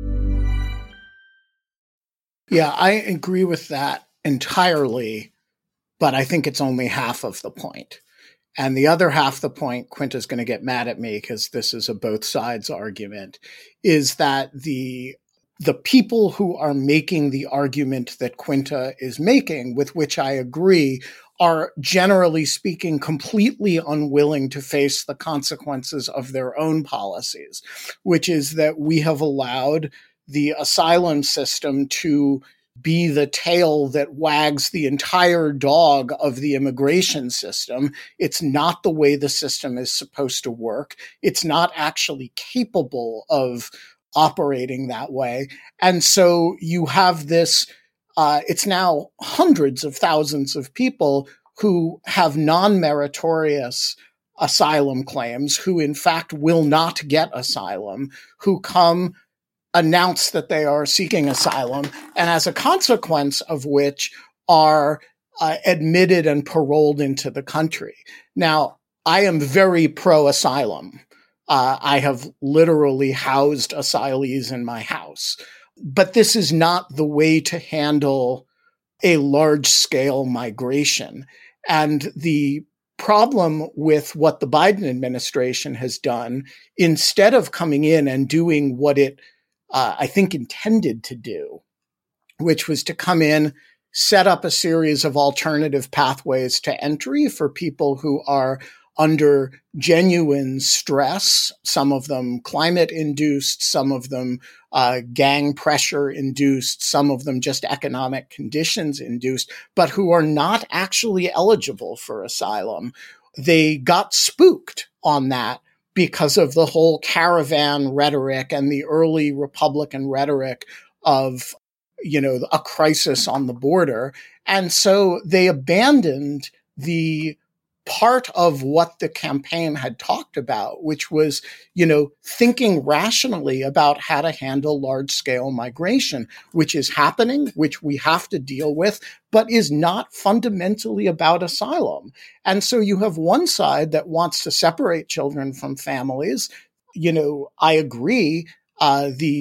Yeah, I agree with that entirely, but I think it's only half of the point. And the other half the point, Quinta's going to get mad at me because this is a both sides argument, is that the the people who are making the argument that Quinta is making, with which I agree, are generally speaking completely unwilling to face the consequences of their own policies, which is that we have allowed the asylum system to be the tail that wags the entire dog of the immigration system. It's not the way the system is supposed to work. It's not actually capable of operating that way. And so you have this, uh, it's now hundreds of thousands of people who have non-meritorious asylum claims, who in fact will not get asylum, who come announce that they are seeking asylum, and as a consequence of which are uh, admitted and paroled into the country. Now, I am very pro-asylum. Uh, I have literally housed asylees in my house. But this is not the way to handle a large-scale migration. And the problem with what the Biden administration has done, instead of coming in and doing what it Uh, I think intended to do, which was to come in, set up a series of alternative pathways to entry for people who are under genuine stress, some of them climate-induced, some of them uh, gang pressure-induced, some of them just economic conditions-induced, but who are not actually eligible for asylum. They got spooked on that because of the whole caravan rhetoric and the early Republican rhetoric of, you know, a crisis on the border. And so they abandoned the part of what the campaign had talked about, which was, you know, thinking rationally about how to handle large-scale migration, which is happening, which we have to deal with, but is not fundamentally about asylum. And so you have one side that wants to separate children from families. You know, I agree, uh, the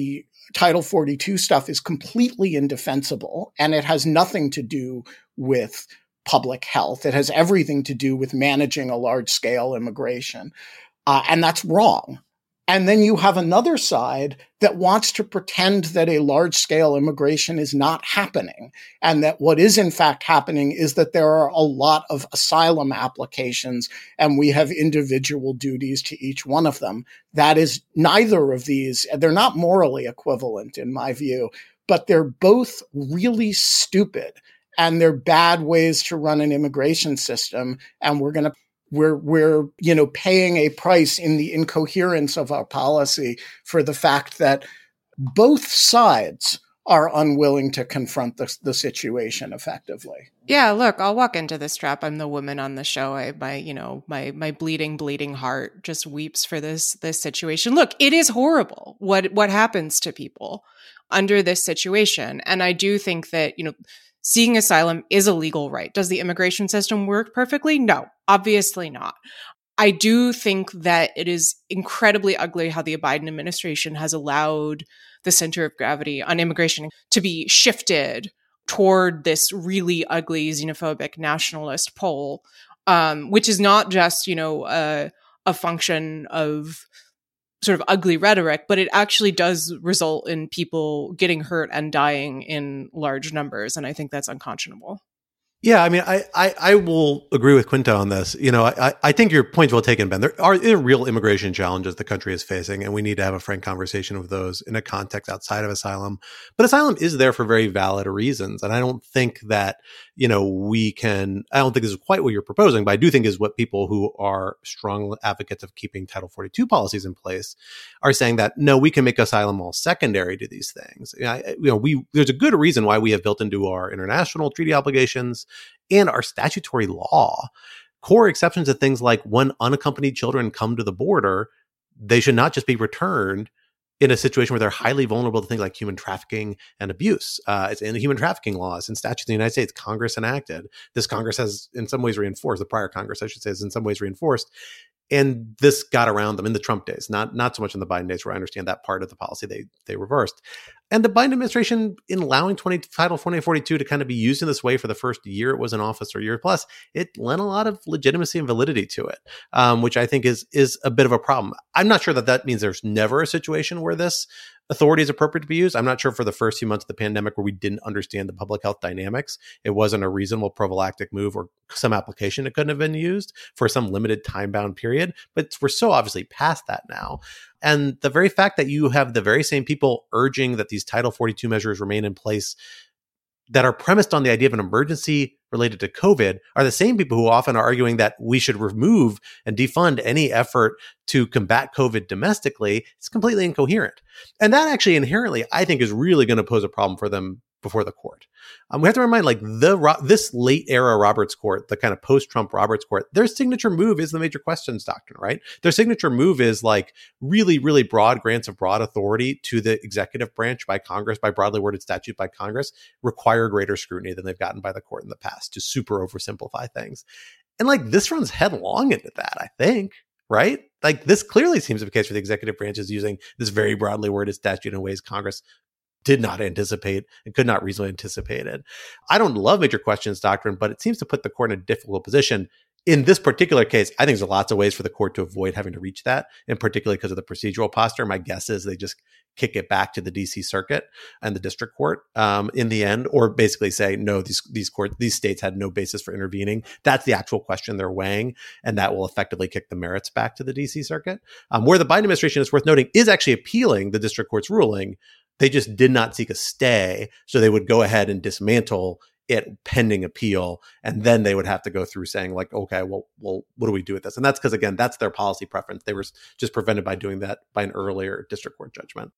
Title forty-two stuff is completely indefensible, and it has nothing to do with public health. It has everything to do with managing a large-scale immigration. Uh, and that's wrong. And then you have another side that wants to pretend that a large-scale immigration is not happening, and that what is in fact happening is that there are a lot of asylum applications, and we have individual duties to each one of them. That is neither of these. They're not morally equivalent, in my view, but they're both really stupid, and they're bad ways to run an immigration system, and we're going to We're, we're, you know, paying a price in the incoherence of our policy for the fact that both sides are unwilling to confront the, the situation effectively. Yeah, look, I'll walk into this trap. I'm the woman on the show. I, my, you know, my, my bleeding, bleeding heart just weeps for this, this situation. Look, it is horrible what, what happens to people under this situation. And I do think that, you know, seeking asylum is a legal right. Does the immigration system work perfectly? No, obviously not. I do think that it is incredibly ugly how the Biden administration has allowed the center of gravity on immigration to be shifted toward this really ugly xenophobic nationalist pole, um, which is not just, you know, a, a function of sort of ugly rhetoric, but it actually does result in people getting hurt and dying in large numbers. And I think that's unconscionable. Yeah, I mean, I, I, I will agree with Quinta on this. You know, I, I think your point's well taken, Ben. There are, there are real immigration challenges the country is facing, and we need to have a frank conversation with those in a context outside of asylum. But asylum is there for very valid reasons. And I don't think that, you know, we can, I don't think this is quite what you're proposing, but I do think is what people who are strong advocates of keeping Title forty-two policies in place are saying, that, no, we can make asylum all secondary to these things. You know, I, you know we, there's a good reason why we have built into our international treaty obligations and our statutory law core exceptions to things like when unaccompanied children come to the border, they should not just be returned in a situation where they're highly vulnerable to things like human trafficking and abuse. Uh, it's in the human trafficking laws and statutes in the United States, Congress enacted. This Congress has in some ways reinforced, the prior Congress, I should say, has in some ways reinforced. And this got around them in the Trump days, not not so much in the Biden days, where I understand that part of the policy they they reversed. And the Biden administration, in allowing twenty, Title twenty forty-two to kind of be used in this way for the first year it was in office, or year plus, it lent a lot of legitimacy and validity to it, um, which I think is is a bit of a problem. I'm not sure that that means there's never a situation where this authority is appropriate to be used. I'm not sure for the first few months of the pandemic where we didn't understand the public health dynamics, it wasn't a reasonable prophylactic move or some application that couldn't have been used for some limited time-bound period. But we're so obviously past that now. And the very fact that you have the very same people urging that these Title forty-two measures remain in place that are premised on the idea of an emergency related to COVID are the same people who often are arguing that we should remove and defund any effort to combat COVID domestically. It's completely incoherent. And that actually inherently, I think, is really going to pose a problem for them before the court. Um, we have to remind, like, the this late era Roberts Court, the kind of post-Trump Roberts Court, their signature move is the major questions doctrine, right? Their signature move is like really, really broad grants of broad authority to the executive branch by Congress, by broadly worded statute by Congress, require greater scrutiny than they've gotten by the court in the past to super oversimplify things. And like this runs headlong into that, I think, right? Like this clearly seems to be the case for the executive branch is using this very broadly worded statute in ways Congress did not anticipate and could not reasonably anticipate it. I don't love major questions doctrine, but it seems to put the court in a difficult position. In this particular case, I think there's lots of ways for the court to avoid having to reach that, and particularly because of the procedural posture. My guess is they just kick it back to the D C Circuit and the district court um, in the end, or basically say, no, these these court these states had no basis for intervening. That's the actual question they're weighing, and that will effectively kick the merits back to the D C Circuit. Um, where the Biden administration, is worth noting, is actually appealing the district court's ruling. They just did not seek a stay, so they would go ahead and dismantle it pending appeal, and then they would have to go through saying like, okay, well, well, what do we do with this? And that's because, again, that's their policy preference. They were just prevented by doing that by an earlier district court judgment.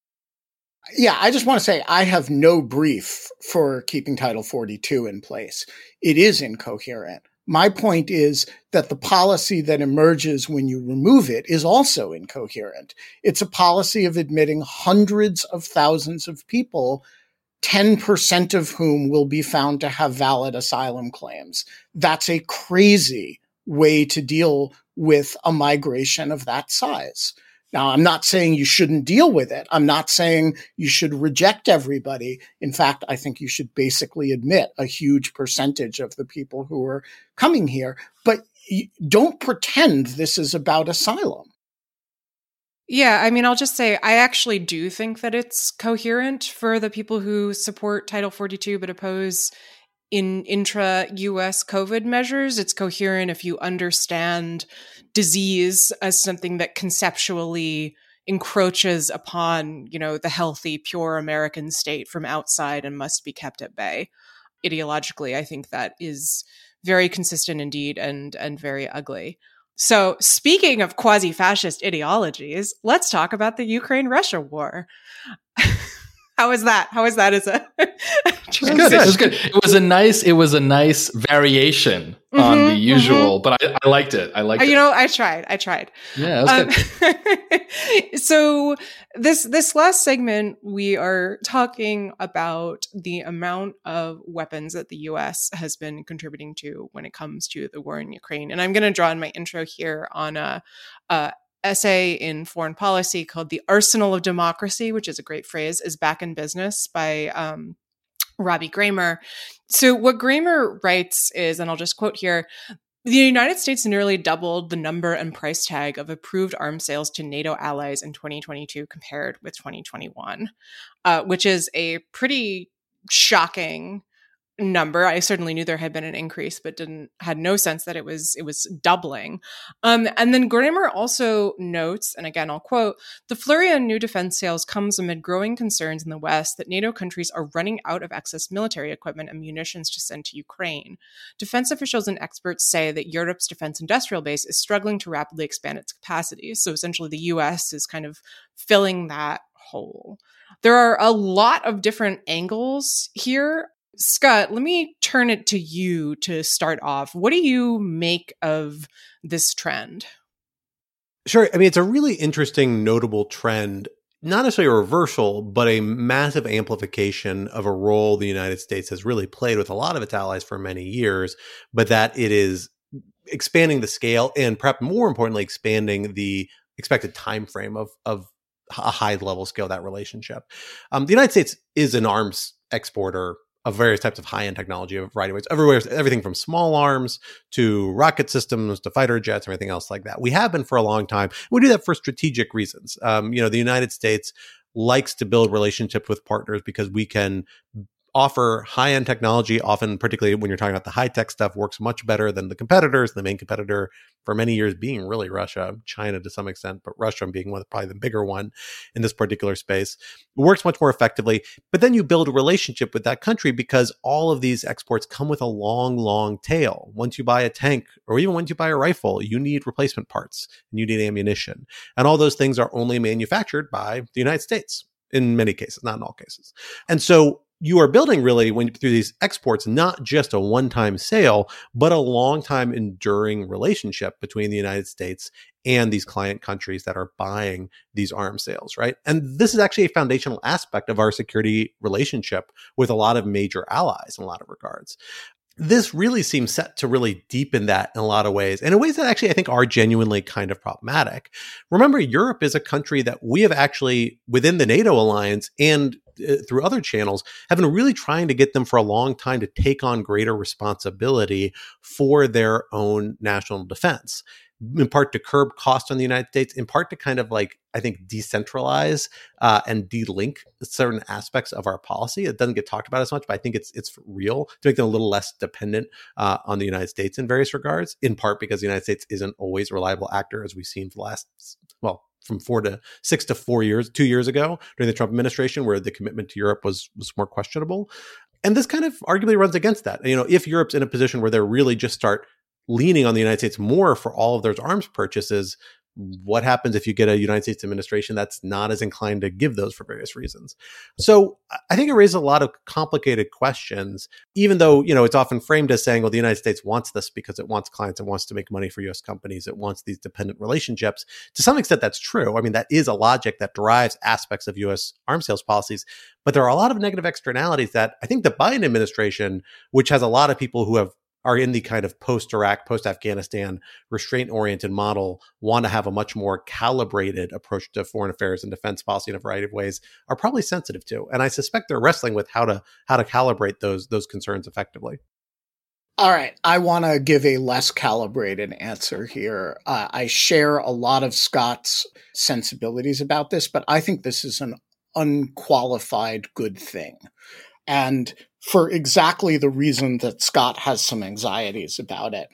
Yeah, I just want to say I have no brief for keeping Title forty-two in place. It is incoherent. My point is that the policy that emerges when you remove it is also incoherent. It's a policy of admitting hundreds of thousands of people, ten percent of whom will be found to have valid asylum claims. That's a crazy way to deal with a migration of that size. Now, I'm not saying you shouldn't deal with it. I'm not saying you should reject everybody. In fact, I think you should basically admit a huge percentage of the people who are coming here. But don't pretend this is about asylum. Yeah, I mean, I'll just say I actually do think that it's coherent for the people who support Title forty-two but oppose in intra-U S COVID measures. It's coherent if you understand disease as something that conceptually encroaches upon, you know, the healthy, pure American state from outside and must be kept at bay. Ideologically, I think that is very consistent indeed and and very ugly. So speaking of quasi-fascist ideologies, let's talk about the Ukraine-Russia war. How is that? How is that as a It was good. It was good. It was a nice, it was a nice variation mm-hmm, on the usual, mm-hmm. but I, I liked it. I liked you it. You know, I tried. I tried. Yeah, it was um, good. So this this last segment, we are talking about the amount of weapons that the U S has been contributing to when it comes to the war in Ukraine. And I'm going to draw in my intro here on a, a essay in foreign policy called "The Arsenal of Democracy," which is a great phrase, is back in business by um, Robbie Gramer. So what Gramer writes is, and I'll just quote here, the United States nearly doubled the number and price tag of approved arms sales to NATO allies in twenty twenty-two compared with twenty twenty-one, uh, which is a pretty shocking number. I certainly knew there had been an increase, but didn't had no sense that it was it was doubling. Um, and then Gramer also notes, and again I'll quote, the flurry on new defense sales comes amid growing concerns in the West that NATO countries are running out of excess military equipment and munitions to send to Ukraine. Defense officials and experts say that Europe's defense industrial base is struggling to rapidly expand its capacity. So essentially the U S is kind of filling that hole. There are a lot of different angles here. Scott, let me turn it to you to start off. What do you make of this trend? Sure. I mean, it's a really interesting, notable trend, not necessarily a reversal, but a massive amplification of a role the United States has really played with a lot of its allies for many years, but that it is expanding the scale and perhaps more importantly, expanding the expected time frame of, of a high level scale of that relationship. Um, the United States is an arms exporter of various types of high-end technology of variety of ways, everywhere, everything from small arms to rocket systems to fighter jets, everything else like that. We have been for a long time. We do that for strategic reasons. Um, you know, the United States likes to build relationships with partners because we can offer high-end technology, often particularly when you're talking about the high-tech stuff, works much better than the competitors. The main competitor for many years being really Russia, China to some extent, but Russia being one of probably the bigger one in this particular space. It works much more effectively. But then you build a relationship with that country because all of these exports come with a long, long tail. Once you buy a tank or even once you buy a rifle, you need replacement parts and you need ammunition. And all those things are only manufactured by the United States in many cases, not in all cases. And so you are building really when through these exports, not just a one-time sale, but a long-time enduring relationship between the United States and these client countries that are buying these arms sales, right? And this is actually a foundational aspect of our security relationship with a lot of major allies in a lot of regards. This really seems set to really deepen that in a lot of ways, and in ways that actually I think are genuinely kind of problematic. Remember, Europe is a country that we have actually, within the NATO alliance and uh, through other channels, have been really trying to get them for a long time to take on greater responsibility for their own national defense. In part to curb cost on the United States, in part to kind of like, I think, decentralize uh, and de-link certain aspects of our policy. It doesn't get talked about as much, but I think it's it's real to make them a little less dependent uh, on the United States in various regards, in part because the United States isn't always a reliable actor, as we've seen for the last, well, from four to six to four years, two years ago during the Trump administration, where the commitment to Europe was was more questionable. And this kind of arguably runs against that. You know, if Europe's in a position where they're really just start leaning on the United States more for all of those arms purchases, what happens if you get a United States administration that's not as inclined to give those for various reasons? So I think it raises a lot of complicated questions, even though, you know, it's often framed as saying, well, the United States wants this because it wants clients, it wants to make money for U S companies, it wants these dependent relationships. To some extent, that's true. I mean, that is a logic that drives aspects of U S arms sales policies, but there are a lot of negative externalities that I think the Biden administration, which has a lot of people who have are in the kind of post-Iraq, post-Afghanistan, restraint-oriented model, want to have a much more calibrated approach to foreign affairs and defense policy in a variety of ways, are probably sensitive to. And I suspect they're wrestling with how to how to calibrate those those concerns effectively. All right. I want to give a less calibrated answer here. Uh, I share a lot of Scott's sensibilities about this, but I think this is an unqualified good thing. And for exactly the reason that Scott has some anxieties about it.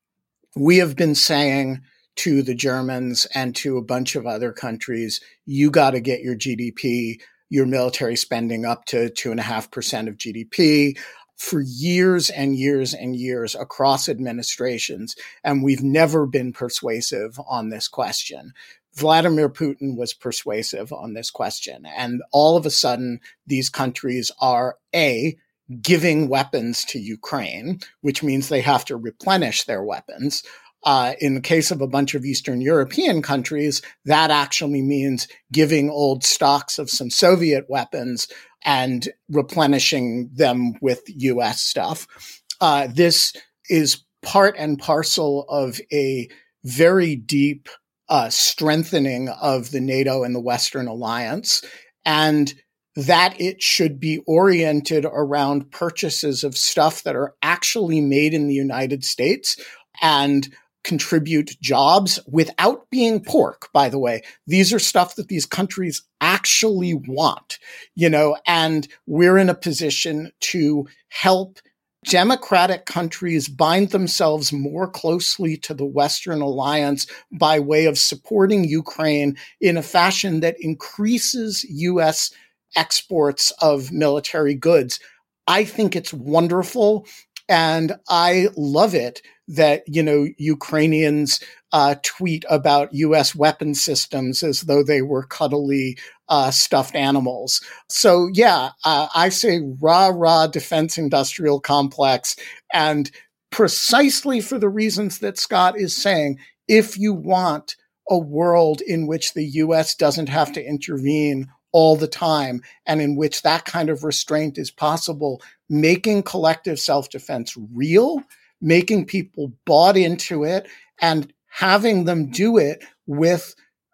We have been saying to the Germans and to a bunch of other countries, you got to get your G D P, your military spending up to two and a half percent of G D P for years and years and years across administrations. And we've never been persuasive on this question. Vladimir Putin was persuasive on this question. And all of a sudden, these countries are A, giving weapons to Ukraine, which means they have to replenish their weapons. Uh, in the case of a bunch of Eastern European countries, that actually means giving old stocks of some Soviet weapons and replenishing them with U S stuff. Uh, this is part and parcel of a very deep uh, strengthening of the NATO and the Western alliance, and that it should be oriented around purchases of stuff that are actually made in the United States and contribute jobs without being pork, by the way. These are stuff that these countries actually want, you know, and we're in a position to help democratic countries bind themselves more closely to the Western alliance by way of supporting Ukraine in a fashion that increases U S exports of military goods. I think it's wonderful. And I love it that, you know, Ukrainians uh, tweet about U S weapon systems as though they were cuddly uh, stuffed animals. So, yeah, uh, I say rah, rah defense industrial complex. And precisely for the reasons that Scott is saying, if you want a world in which the U S doesn't have to intervene all the time and in which that kind of restraint is possible, making collective self-defense real, making people bought into it, and having them do it with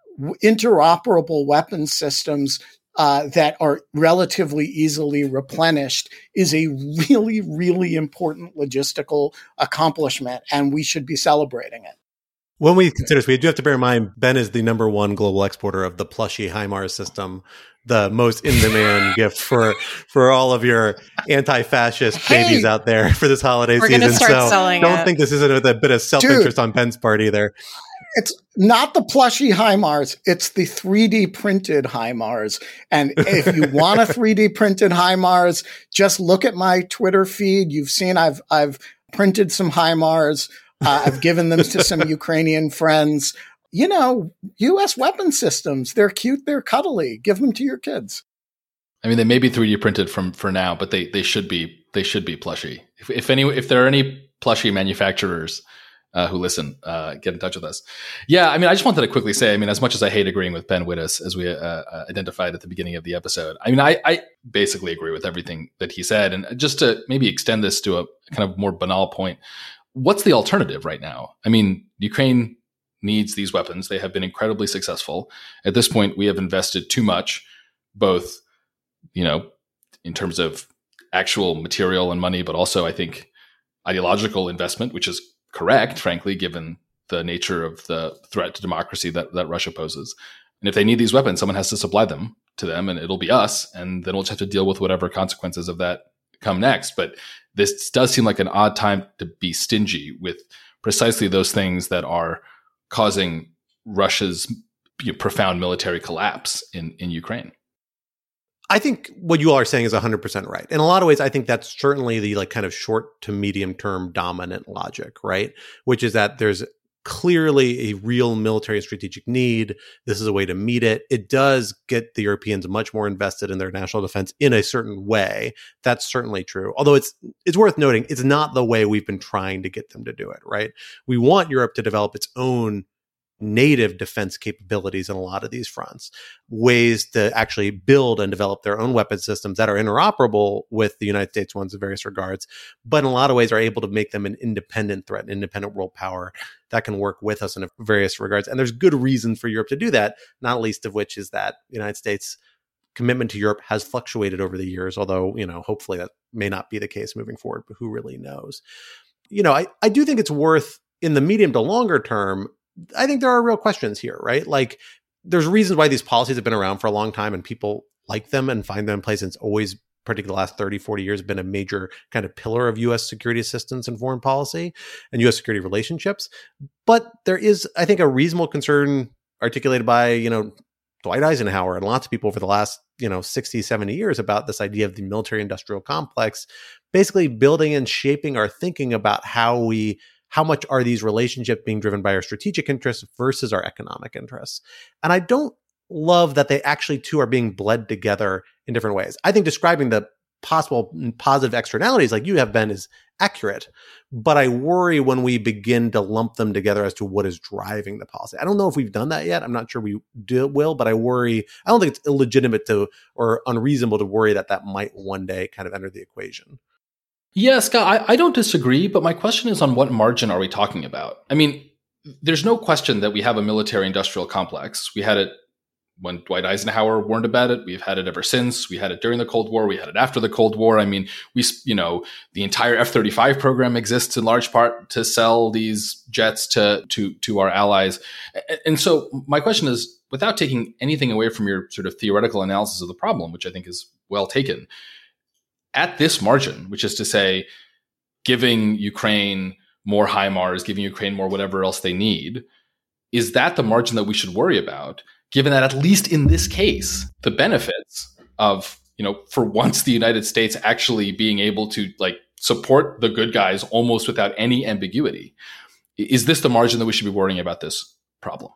interoperable weapons systems uh, that are relatively easily replenished is a really, really important logistical accomplishment, and we should be celebrating it. When we consider this, we do have to bear in mind, Ben is the number one global exporter of the plushy HIMARS system, the most in-demand gift for for all of your anti-fascist hey, babies out there for this holiday we're season. Gonna start so selling don't it. think this isn't a bit of self-interest Dude, on Ben's part either. It's not the plushy HIMARS. It's the three D printed HIMARS. And if you want a three D printed HIMARS, just look at my Twitter feed. You've seen I've I've printed some HIMARS. Uh, I've given them to some Ukrainian friends. You know, U S weapon systems, they're cute, they're cuddly. Give them to your kids. I mean, they may be three D printed from for now, but they they should be they should be plushy. If, if any, if there are any plushy manufacturers uh, who listen, uh, get in touch with us. Yeah, I mean, I just wanted to quickly say, I mean, as much as I hate agreeing with Ben Wittes, as we uh, uh, identified at the beginning of the episode, I mean, I, I basically agree with everything that he said. And just to maybe extend this to a kind of more banal point, what's the alternative right now? I mean, Ukraine needs these weapons. They have been incredibly successful. At this point, we have invested too much, both, you know, in terms of actual material and money, but also I think ideological investment, which is correct, frankly, given the nature of the threat to democracy that, that Russia poses. And if they need these weapons, someone has to supply them to them, and it'll be us. And then we'll just have to deal with whatever consequences of that come next. But this does seem like an odd time to be stingy with precisely those things that are causing Russia's you know, profound military collapse in, in Ukraine. I think what you all are saying is one hundred percent right. In a lot of ways, I think that's certainly the like kind of short to medium term dominant logic, right? Which is that there's clearly a real military and strategic need. This is a way to meet it. It does get the Europeans much more invested in their national defense in a certain way. That's certainly true. Although it's it's worth noting, it's not the way we've been trying to get them to do it, right? We want Europe to develop its own native defense capabilities in a lot of these fronts, ways to actually build and develop their own weapon systems that are interoperable with the United States ones in various regards, but in a lot of ways are able to make them an independent threat, an independent world power that can work with us in various regards. And there's good reason for Europe to do that, not least of which is that the United States commitment to Europe has fluctuated over the years, although, you know, hopefully that may not be the case moving forward, but who really knows? You know, I, I do think it's worth, in the medium to longer term, I think there are real questions here, right? Like, there's reasons why these policies have been around for a long time and people like them and find them in place. And it's always, particularly the last thirty, forty years, been a major kind of pillar of U S security assistance and foreign policy and U S security relationships. But there is, I think, a reasonable concern articulated by, you know, Dwight Eisenhower and lots of people over the last, you know, sixty, seventy years about this idea of the military industrial complex, basically building and shaping our thinking about how we, how much are these relationships being driven by our strategic interests versus our economic interests. And I don't love that they actually two are being bled together in different ways. I think describing the possible positive externalities like you have, Ben, is accurate, but I worry when we begin to lump them together as to what is driving the policy. I don't know if we've done that yet. I'm not sure we do, will, but I worry. I don't think it's illegitimate to or unreasonable to worry that that might one day kind of enter the equation. Yeah, Scott, I, I don't disagree, but my question is on what margin are we talking about? I mean, there's no question that we have a military industrial complex. We had it when Dwight Eisenhower warned about it. We've had it ever since. We had it during the Cold War. We had it after the Cold War. I mean, we, you know, the entire F thirty-five program exists in large part to sell these jets to, to, to our allies. And so my question is, without taking anything away from your sort of theoretical analysis of the problem, which I think is well taken, at this margin, which is to say, giving Ukraine more HIMARS, giving Ukraine more whatever else they need, is that the margin that we should worry about? Given that, at least in this case, the benefits of, you know, for once the United States actually being able to like support the good guys almost without any ambiguity, is this the margin that we should be worrying about this problem?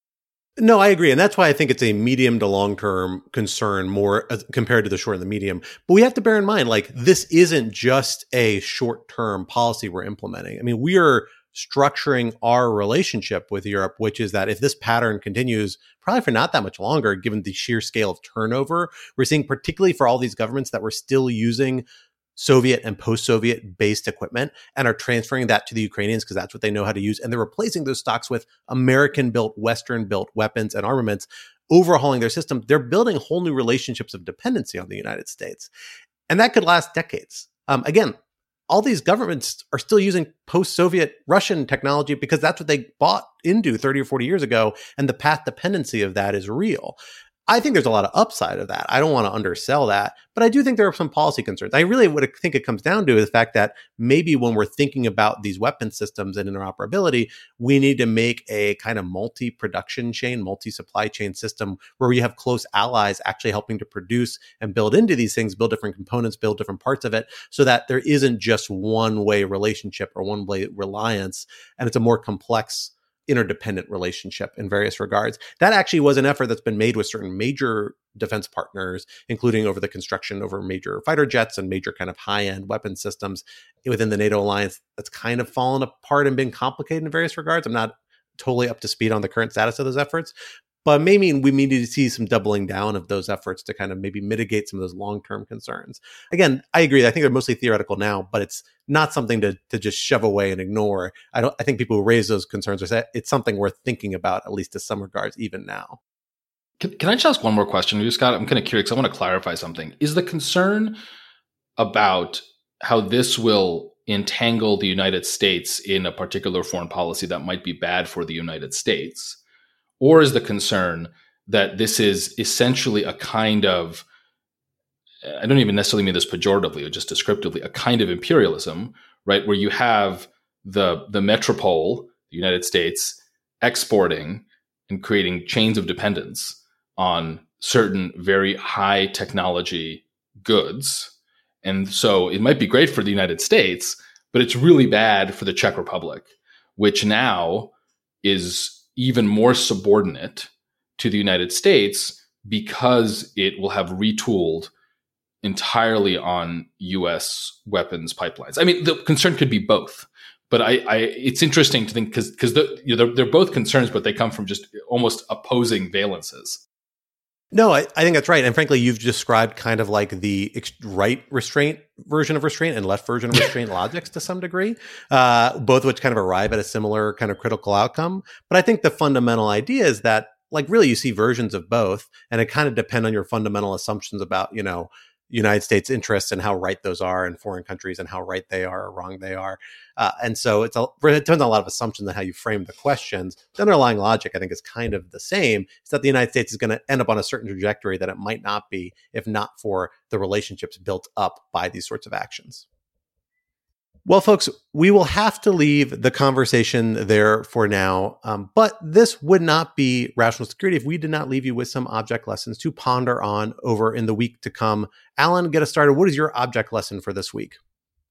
No, I agree. And that's why I think it's a medium to long-term concern more as compared to the short and the medium. But we have to bear in mind, like, this isn't just a short-term policy we're implementing. I mean, we are structuring our relationship with Europe, which is that if this pattern continues, probably for not that much longer, given the sheer scale of turnover, we're seeing particularly for all these governments that were still using Soviet and post-Soviet based equipment and are transferring that to the Ukrainians because that's what they know how to use. And they're replacing those stocks with American-built, Western-built weapons and armaments, overhauling their system. They're building whole new relationships of dependency on the United States. And that could last decades. Um, again, all these governments are still using post-Soviet Russian technology because that's what they bought into thirty or forty years ago. And the path dependency of that is real. I think there's a lot of upside of that. I don't want to undersell that, but I do think there are some policy concerns. I really would think it comes down to the fact that maybe when we're thinking about these weapon systems and interoperability, we need to make a kind of multi-production chain, multi-supply chain system where we have close allies actually helping to produce and build into these things, build different components, build different parts of it, so that there isn't just one-way relationship or one-way reliance, and it's a more complex interdependent relationship in various regards. That actually was an effort that's been made with certain major defense partners, including over the construction over major fighter jets and major kind of high-end weapon systems within the NATO alliance. That's kind of fallen apart and been complicated in various regards. I'm not totally up to speed on the current status of those efforts, but maybe we need to see some doubling down of those efforts to kind of maybe mitigate some of those long-term concerns. Again, I agree. I think they're mostly theoretical now, but it's not something to to just shove away and ignore. I don't. I think people who raise those concerns are say it's something worth thinking about, at least to some regards, even now. Can, can I just ask one more question, you, Scott? I'm kind of curious. I want to clarify something. Is the concern about how this will entangle the United States in a particular foreign policy that might be bad for the United States? Or is the concern that this is essentially a kind of, I don't even necessarily mean this pejoratively or just descriptively, a kind of imperialism, right? Where you have the, the metropole, the United States, exporting and creating chains of dependence on certain very high technology goods. And so it might be great for the United States, but it's really bad for the Czech Republic, which now is even more subordinate to the United States because it will have retooled entirely on U S weapons pipelines. I mean, the concern could be both, but I, I it's interesting to think because because the, you know, they're, they're both concerns, but they come from just almost opposing valences. No, I, I think that's right. And frankly, you've described kind of like the ex- right restraint version of restraint and left version of restraint logics to some degree, uh, both which kind of arrive at a similar kind of critical outcome. But I think the fundamental idea is that, like, really you see versions of both, and it kind of depend on your fundamental assumptions about, you know, United States interests and how right those are in foreign countries and how right they are or wrong they are. Uh, and so it's a, it depends on a lot of assumptions on how you frame the questions. The underlying logic, I think, is kind of the same. It's that the United States is going to end up on a certain trajectory that it might not be if not for the relationships built up by these sorts of actions. Well, folks, we will have to leave the conversation there for now. Um, but this would not be Rational Security if we did not leave you with some object lessons to ponder on over in the week to come. Alan, get us started. What is your object lesson for this week?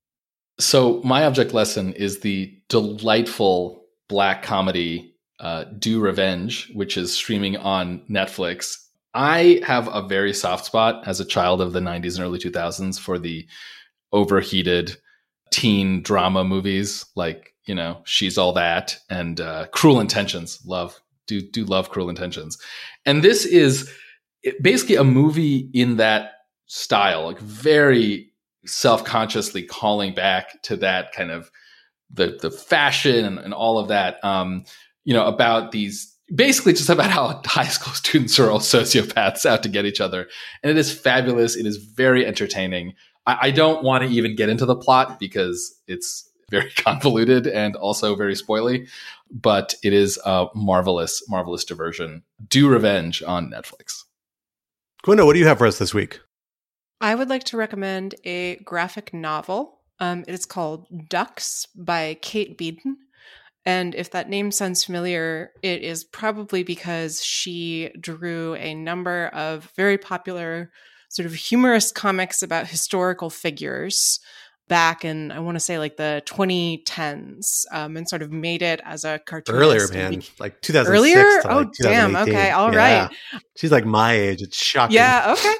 So my object lesson is the delightful black comedy uh, Do Revenge, which is streaming on Netflix. I have a very soft spot as a child of the nineties and early two thousands for the overheated teen drama movies like, you know, She's All That and uh, Cruel Intentions. Love, do do love Cruel Intentions. And this is basically a movie in that style, like very self-consciously calling back to that kind of the the fashion and, and all of that, um, you know, about these, basically just about how high school students are all sociopaths out to get each other. And it is fabulous. It is very entertaining. I don't want to even get into the plot because it's very convoluted and also very spoily, but it is a marvelous, marvelous diversion. Do Revenge on Netflix. Gwyndo, what do you have for us this week? I would like to recommend a graphic novel. Um, it is called Ducks by Kate Beaton. And if that name sounds familiar, it is probably because she drew a number of very popular sort of humorous comics about historical figures back in, I want to say, like the twenty tens, um, and sort of made it as a cartoonist. Earlier, man, be- like two thousand six Earlier? to Oh, like damn. Okay, all yeah. right. She's like my age. It's shocking. Yeah, okay.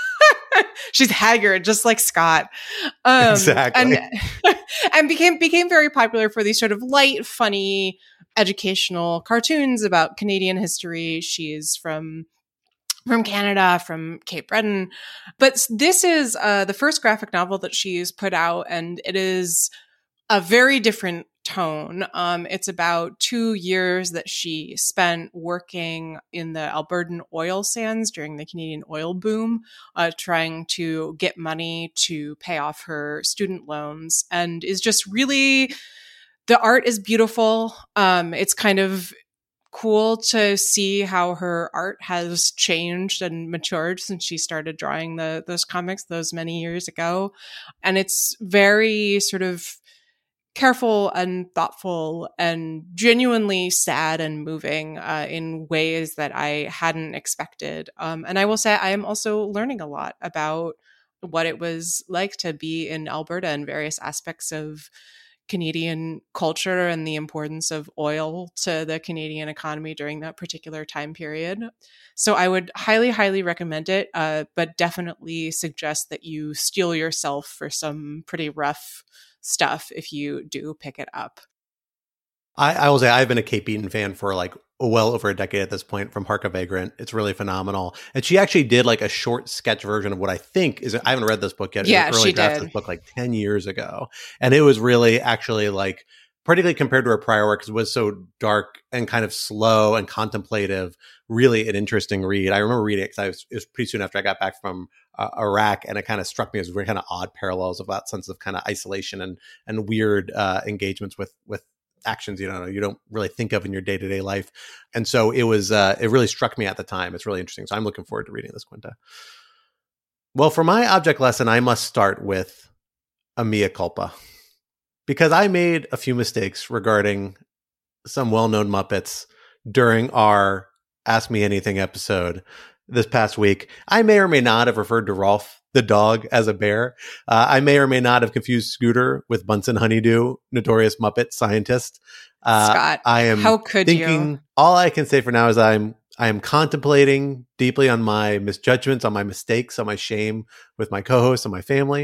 She's haggard, just like Scott. Um, exactly. And, and became became very popular for these sort of light, funny, educational cartoons about Canadian history. She's from from Canada, from Cape Breton. But this is uh, the first graphic novel that she's put out, and it is a very different tone. Um, it's about two years that she spent working in the Albertan oil sands during the Canadian oil boom, uh, trying to get money to pay off her student loans, and is just really, the art is beautiful. Um, it's kind of cool to see how her art has changed and matured since she started drawing the those comics those many years ago. And it's very sort of careful and thoughtful and genuinely sad and moving uh, in ways that I hadn't expected. Um, and I will say I am also learning a lot about what it was like to be in Alberta and various aspects of Canadian culture and the importance of oil to the Canadian economy during that particular time period. So I would highly, highly recommend it, uh, but definitely suggest that you steel yourself for some pretty rough stuff if you do pick it up. I, I will say I've been a Kate Beaton fan for like well over a decade at this point, from Hark a Vagrant. It's really phenomenal. And she actually did like a short sketch version of what I think is, I haven't read this book yet. Yeah, early she draft did. This book like ten years ago. And it was really actually like, particularly compared to her prior work, because it was so dark and kind of slow and contemplative, really an interesting read. I remember reading it because I was, it was pretty soon after I got back from uh, Iraq, and it kind of struck me as very kind of odd parallels of that sense of kind of isolation and and weird uh, engagements with with actions you don't know, you don't really think of in your day-to-day life. And so it was, uh, it really struck me at the time. It's really interesting. So I'm looking forward to reading this, Quinta. Well, for my object lesson, I must start with a mea culpa, because I made a few mistakes regarding some well-known Muppets during our Ask Me Anything episode this past week. I may or may not have referred to Rolf the dog as a bear. Uh, I may or may not have confused Scooter with Bunsen Honeydew, notorious Muppet scientist. Uh, Scott, I am how could thinking, you? All I can say for now is I'm I am contemplating deeply on my misjudgments, on my mistakes, on my shame with my co-hosts and my family.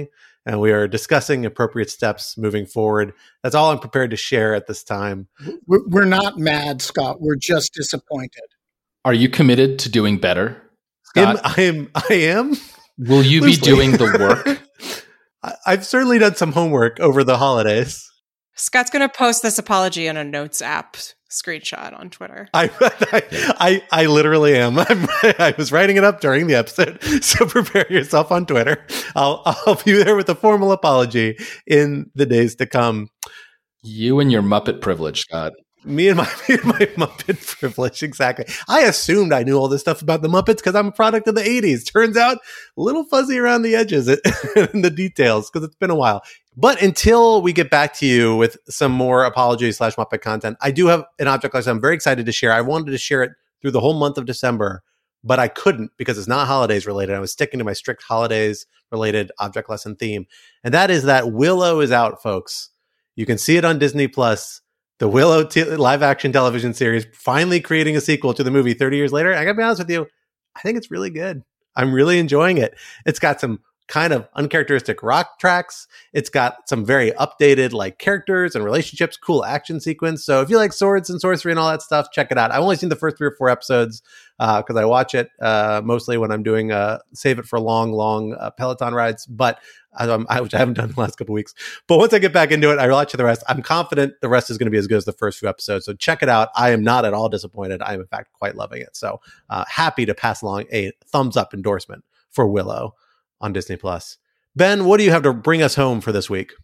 and we are discussing appropriate steps moving forward. That's all I'm prepared to share at this time. We're not mad, Scott. We're just disappointed. Are you committed to doing better, Scott? Am, I am. I am. Will you be doing the work? I, I've certainly done some homework over the holidays. Scott's going to post this apology in a notes app screenshot on Twitter. I I, I, I literally am. I'm, I was writing it up during the episode, so prepare yourself on Twitter. I'll, I'll be there with a formal apology in the days to come. You and your Muppet privilege, Scott. Me and my, me and my Muppet privilege, exactly. I assumed I knew all this stuff about the Muppets because I'm a product of the eighties. Turns out a little fuzzy around the edges and the details because it's been a while. But until we get back to you with some more apology slash Muppet content, I do have an object lesson I'm very excited to share. I wanted to share it through the whole month of December, but I couldn't because it's not holidays related. I was sticking to my strict holidays related object lesson theme. And that is that Willow is out, folks. You can see it on Disney Plus. The Willow t- live action television series finally creating a sequel to the movie thirty years later. I gotta be honest with you. I think it's really good. I'm really enjoying it. It's got some kind of uncharacteristic rock tracks. It's got some very updated like characters and relationships, cool action sequence. So if you like swords and sorcery and all that stuff, check it out. I've only seen the first three or four episodes because uh, I watch it uh, mostly when I'm doing uh, save it for long, long uh, Peloton rides. But um, I, which I haven't done in the last couple of weeks. But once I get back into it, I watch the rest. I'm confident the rest is going to be as good as the first few episodes. So check it out. I am not at all disappointed. I am in fact quite loving it. So uh, happy to pass along a thumbs up endorsement for Willow on Disney Plus. Ben, what do you have to bring us home for this week?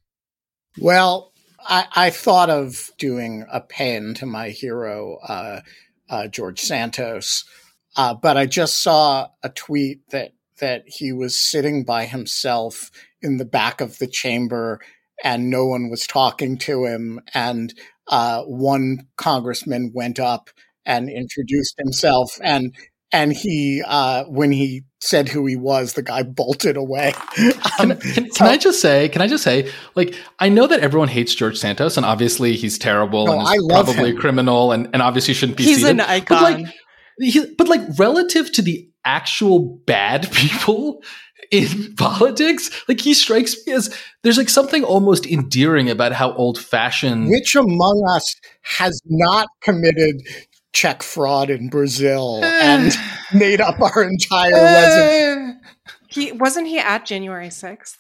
Well, I, I thought of doing a pen to my hero, uh, uh, George Santos, uh, but I just saw a tweet that that he was sitting by himself in the back of the chamber and no one was talking to him. And uh, one congressman went up and introduced himself, and And he, uh, when he said who he was, the guy bolted away. can, um, can, can I just say, can I just say, like, I know that everyone hates George Santos and obviously he's terrible no, and I is love probably him. a criminal and, and obviously shouldn't be He's seated. an icon. But like, he, but like relative to the actual bad people in politics, like he strikes me as there's like something almost endearing about how old fashioned. Which among us has not committed check fraud in Brazil and made up our entire resume? He wasn't he at January sixth?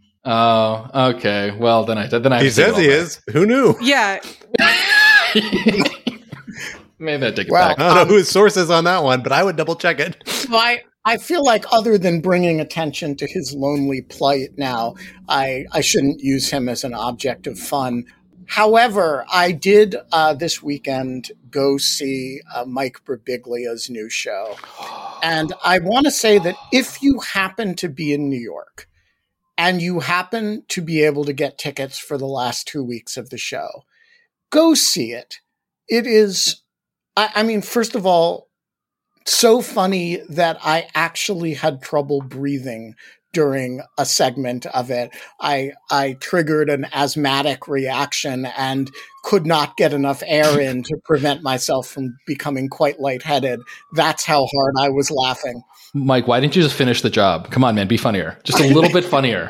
Oh, okay. Well, then I then I. He says he is. Who knew? Yeah. Maybe I take it Well, back. I don't know Um, who his source is on that one, but I would double check it. So I, I feel like other than bringing attention to his lonely plight now, I, I shouldn't use him as an object of fun. However, I did uh, this weekend go see uh, Mike Birbiglia's new show. And I want to say that if you happen to be in New York and you happen to be able to get tickets for the last two weeks of the show, go see it. It is, I, I mean, first of all, so funny that I actually had trouble breathing during a segment of it. I I triggered an asthmatic reaction and could not get enough air in to prevent myself from becoming quite lightheaded. That's how hard I was laughing. Mike, why didn't you just finish the job? Come on, man, be funnier. Just a little bit funnier.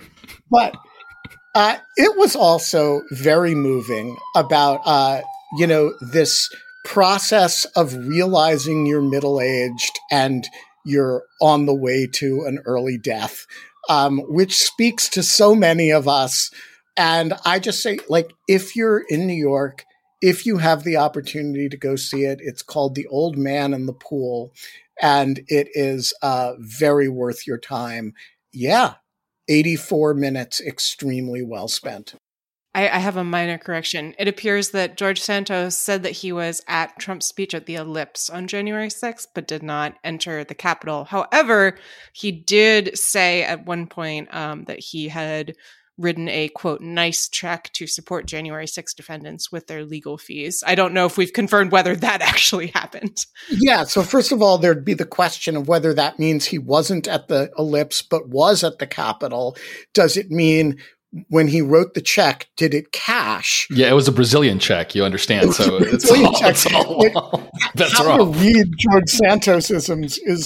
But uh, it was also very moving about, uh, you know, this process of realizing you're middle-aged and you're on the way to an early death, um, which speaks to so many of us. And I just say, like, if you're in New York, if you have the opportunity to go see it, it's called The Old Man in the Pool, and it is uh, very worth your time. Yeah, eighty-four minutes, extremely well spent. I, I have a minor correction. It appears that George Santos said that he was at Trump's speech at the Ellipse on January sixth, but did not enter the Capitol. However, he did say at one point um, that he had written a, quote, nice check to support January sixth defendants with their legal fees. I don't know if we've confirmed whether that actually happened. Yeah, so first of all, there'd be the question of whether that means he wasn't at the Ellipse but was at the Capitol. Does it mean when he wrote the check, did it cash? Yeah, it was a Brazilian check, you understand. So it's Brazilian all, check. it's all, It- that's How wrong. to read George Santosisms is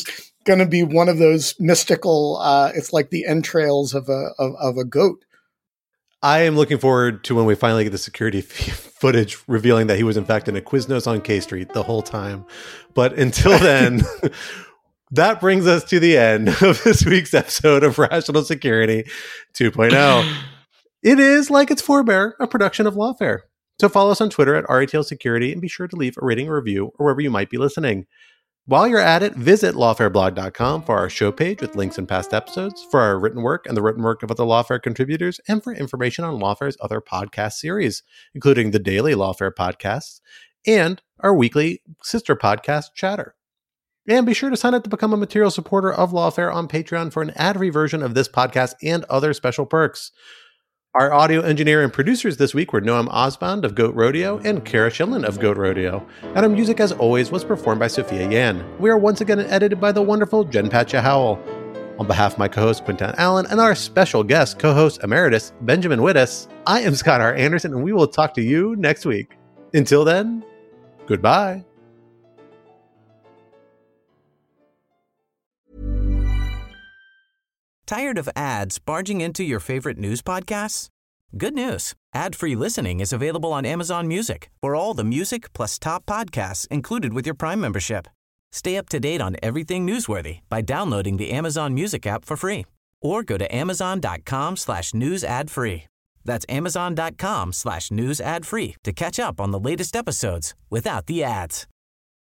going to be one of those mystical, uh, it's like the entrails of a, of, of a goat. I am looking forward to when we finally get the security f- footage revealing that he was in fact in a Quiznos on K Street the whole time. But until then, that brings us to the end of this week's episode of Rational Security two point oh. It is, like its forebear, a production of Lawfare. So follow us on Twitter at R A T L Security and be sure to leave a rating or review or wherever you might be listening. While you're at it, visit lawfare blog dot com for our show page with links and past episodes, for our written work and the written work of other Lawfare contributors, and for information on Lawfare's other podcast series, including the daily Lawfare podcasts and our weekly sister podcast, Chatter. And be sure to sign up to become a material supporter of Lawfare on Patreon for an ad-free version of this podcast and other special perks. Our audio engineer and producers this week were Noam Osband of Goat Rodeo and Kara Shillen of Goat Rodeo. And our music, as always, was performed by Sophia Yan. We are once again edited by the wonderful Jen Patcha Howell. On behalf of my co-host Quinton Allen and our special guest co-host emeritus Benjamin Wittes, I am Scott R. Anderson, and we will talk to you next week. Until then, goodbye. Tired of ads barging into your favorite news podcasts? Good news. Ad-free listening is available on Amazon Music for all the music plus top podcasts included with your Prime membership. Stay up to date on everything newsworthy by downloading the Amazon Music app for free or go to amazon.com slash news ad free. That's amazon.com slash news ad free to catch up on the latest episodes without the ads.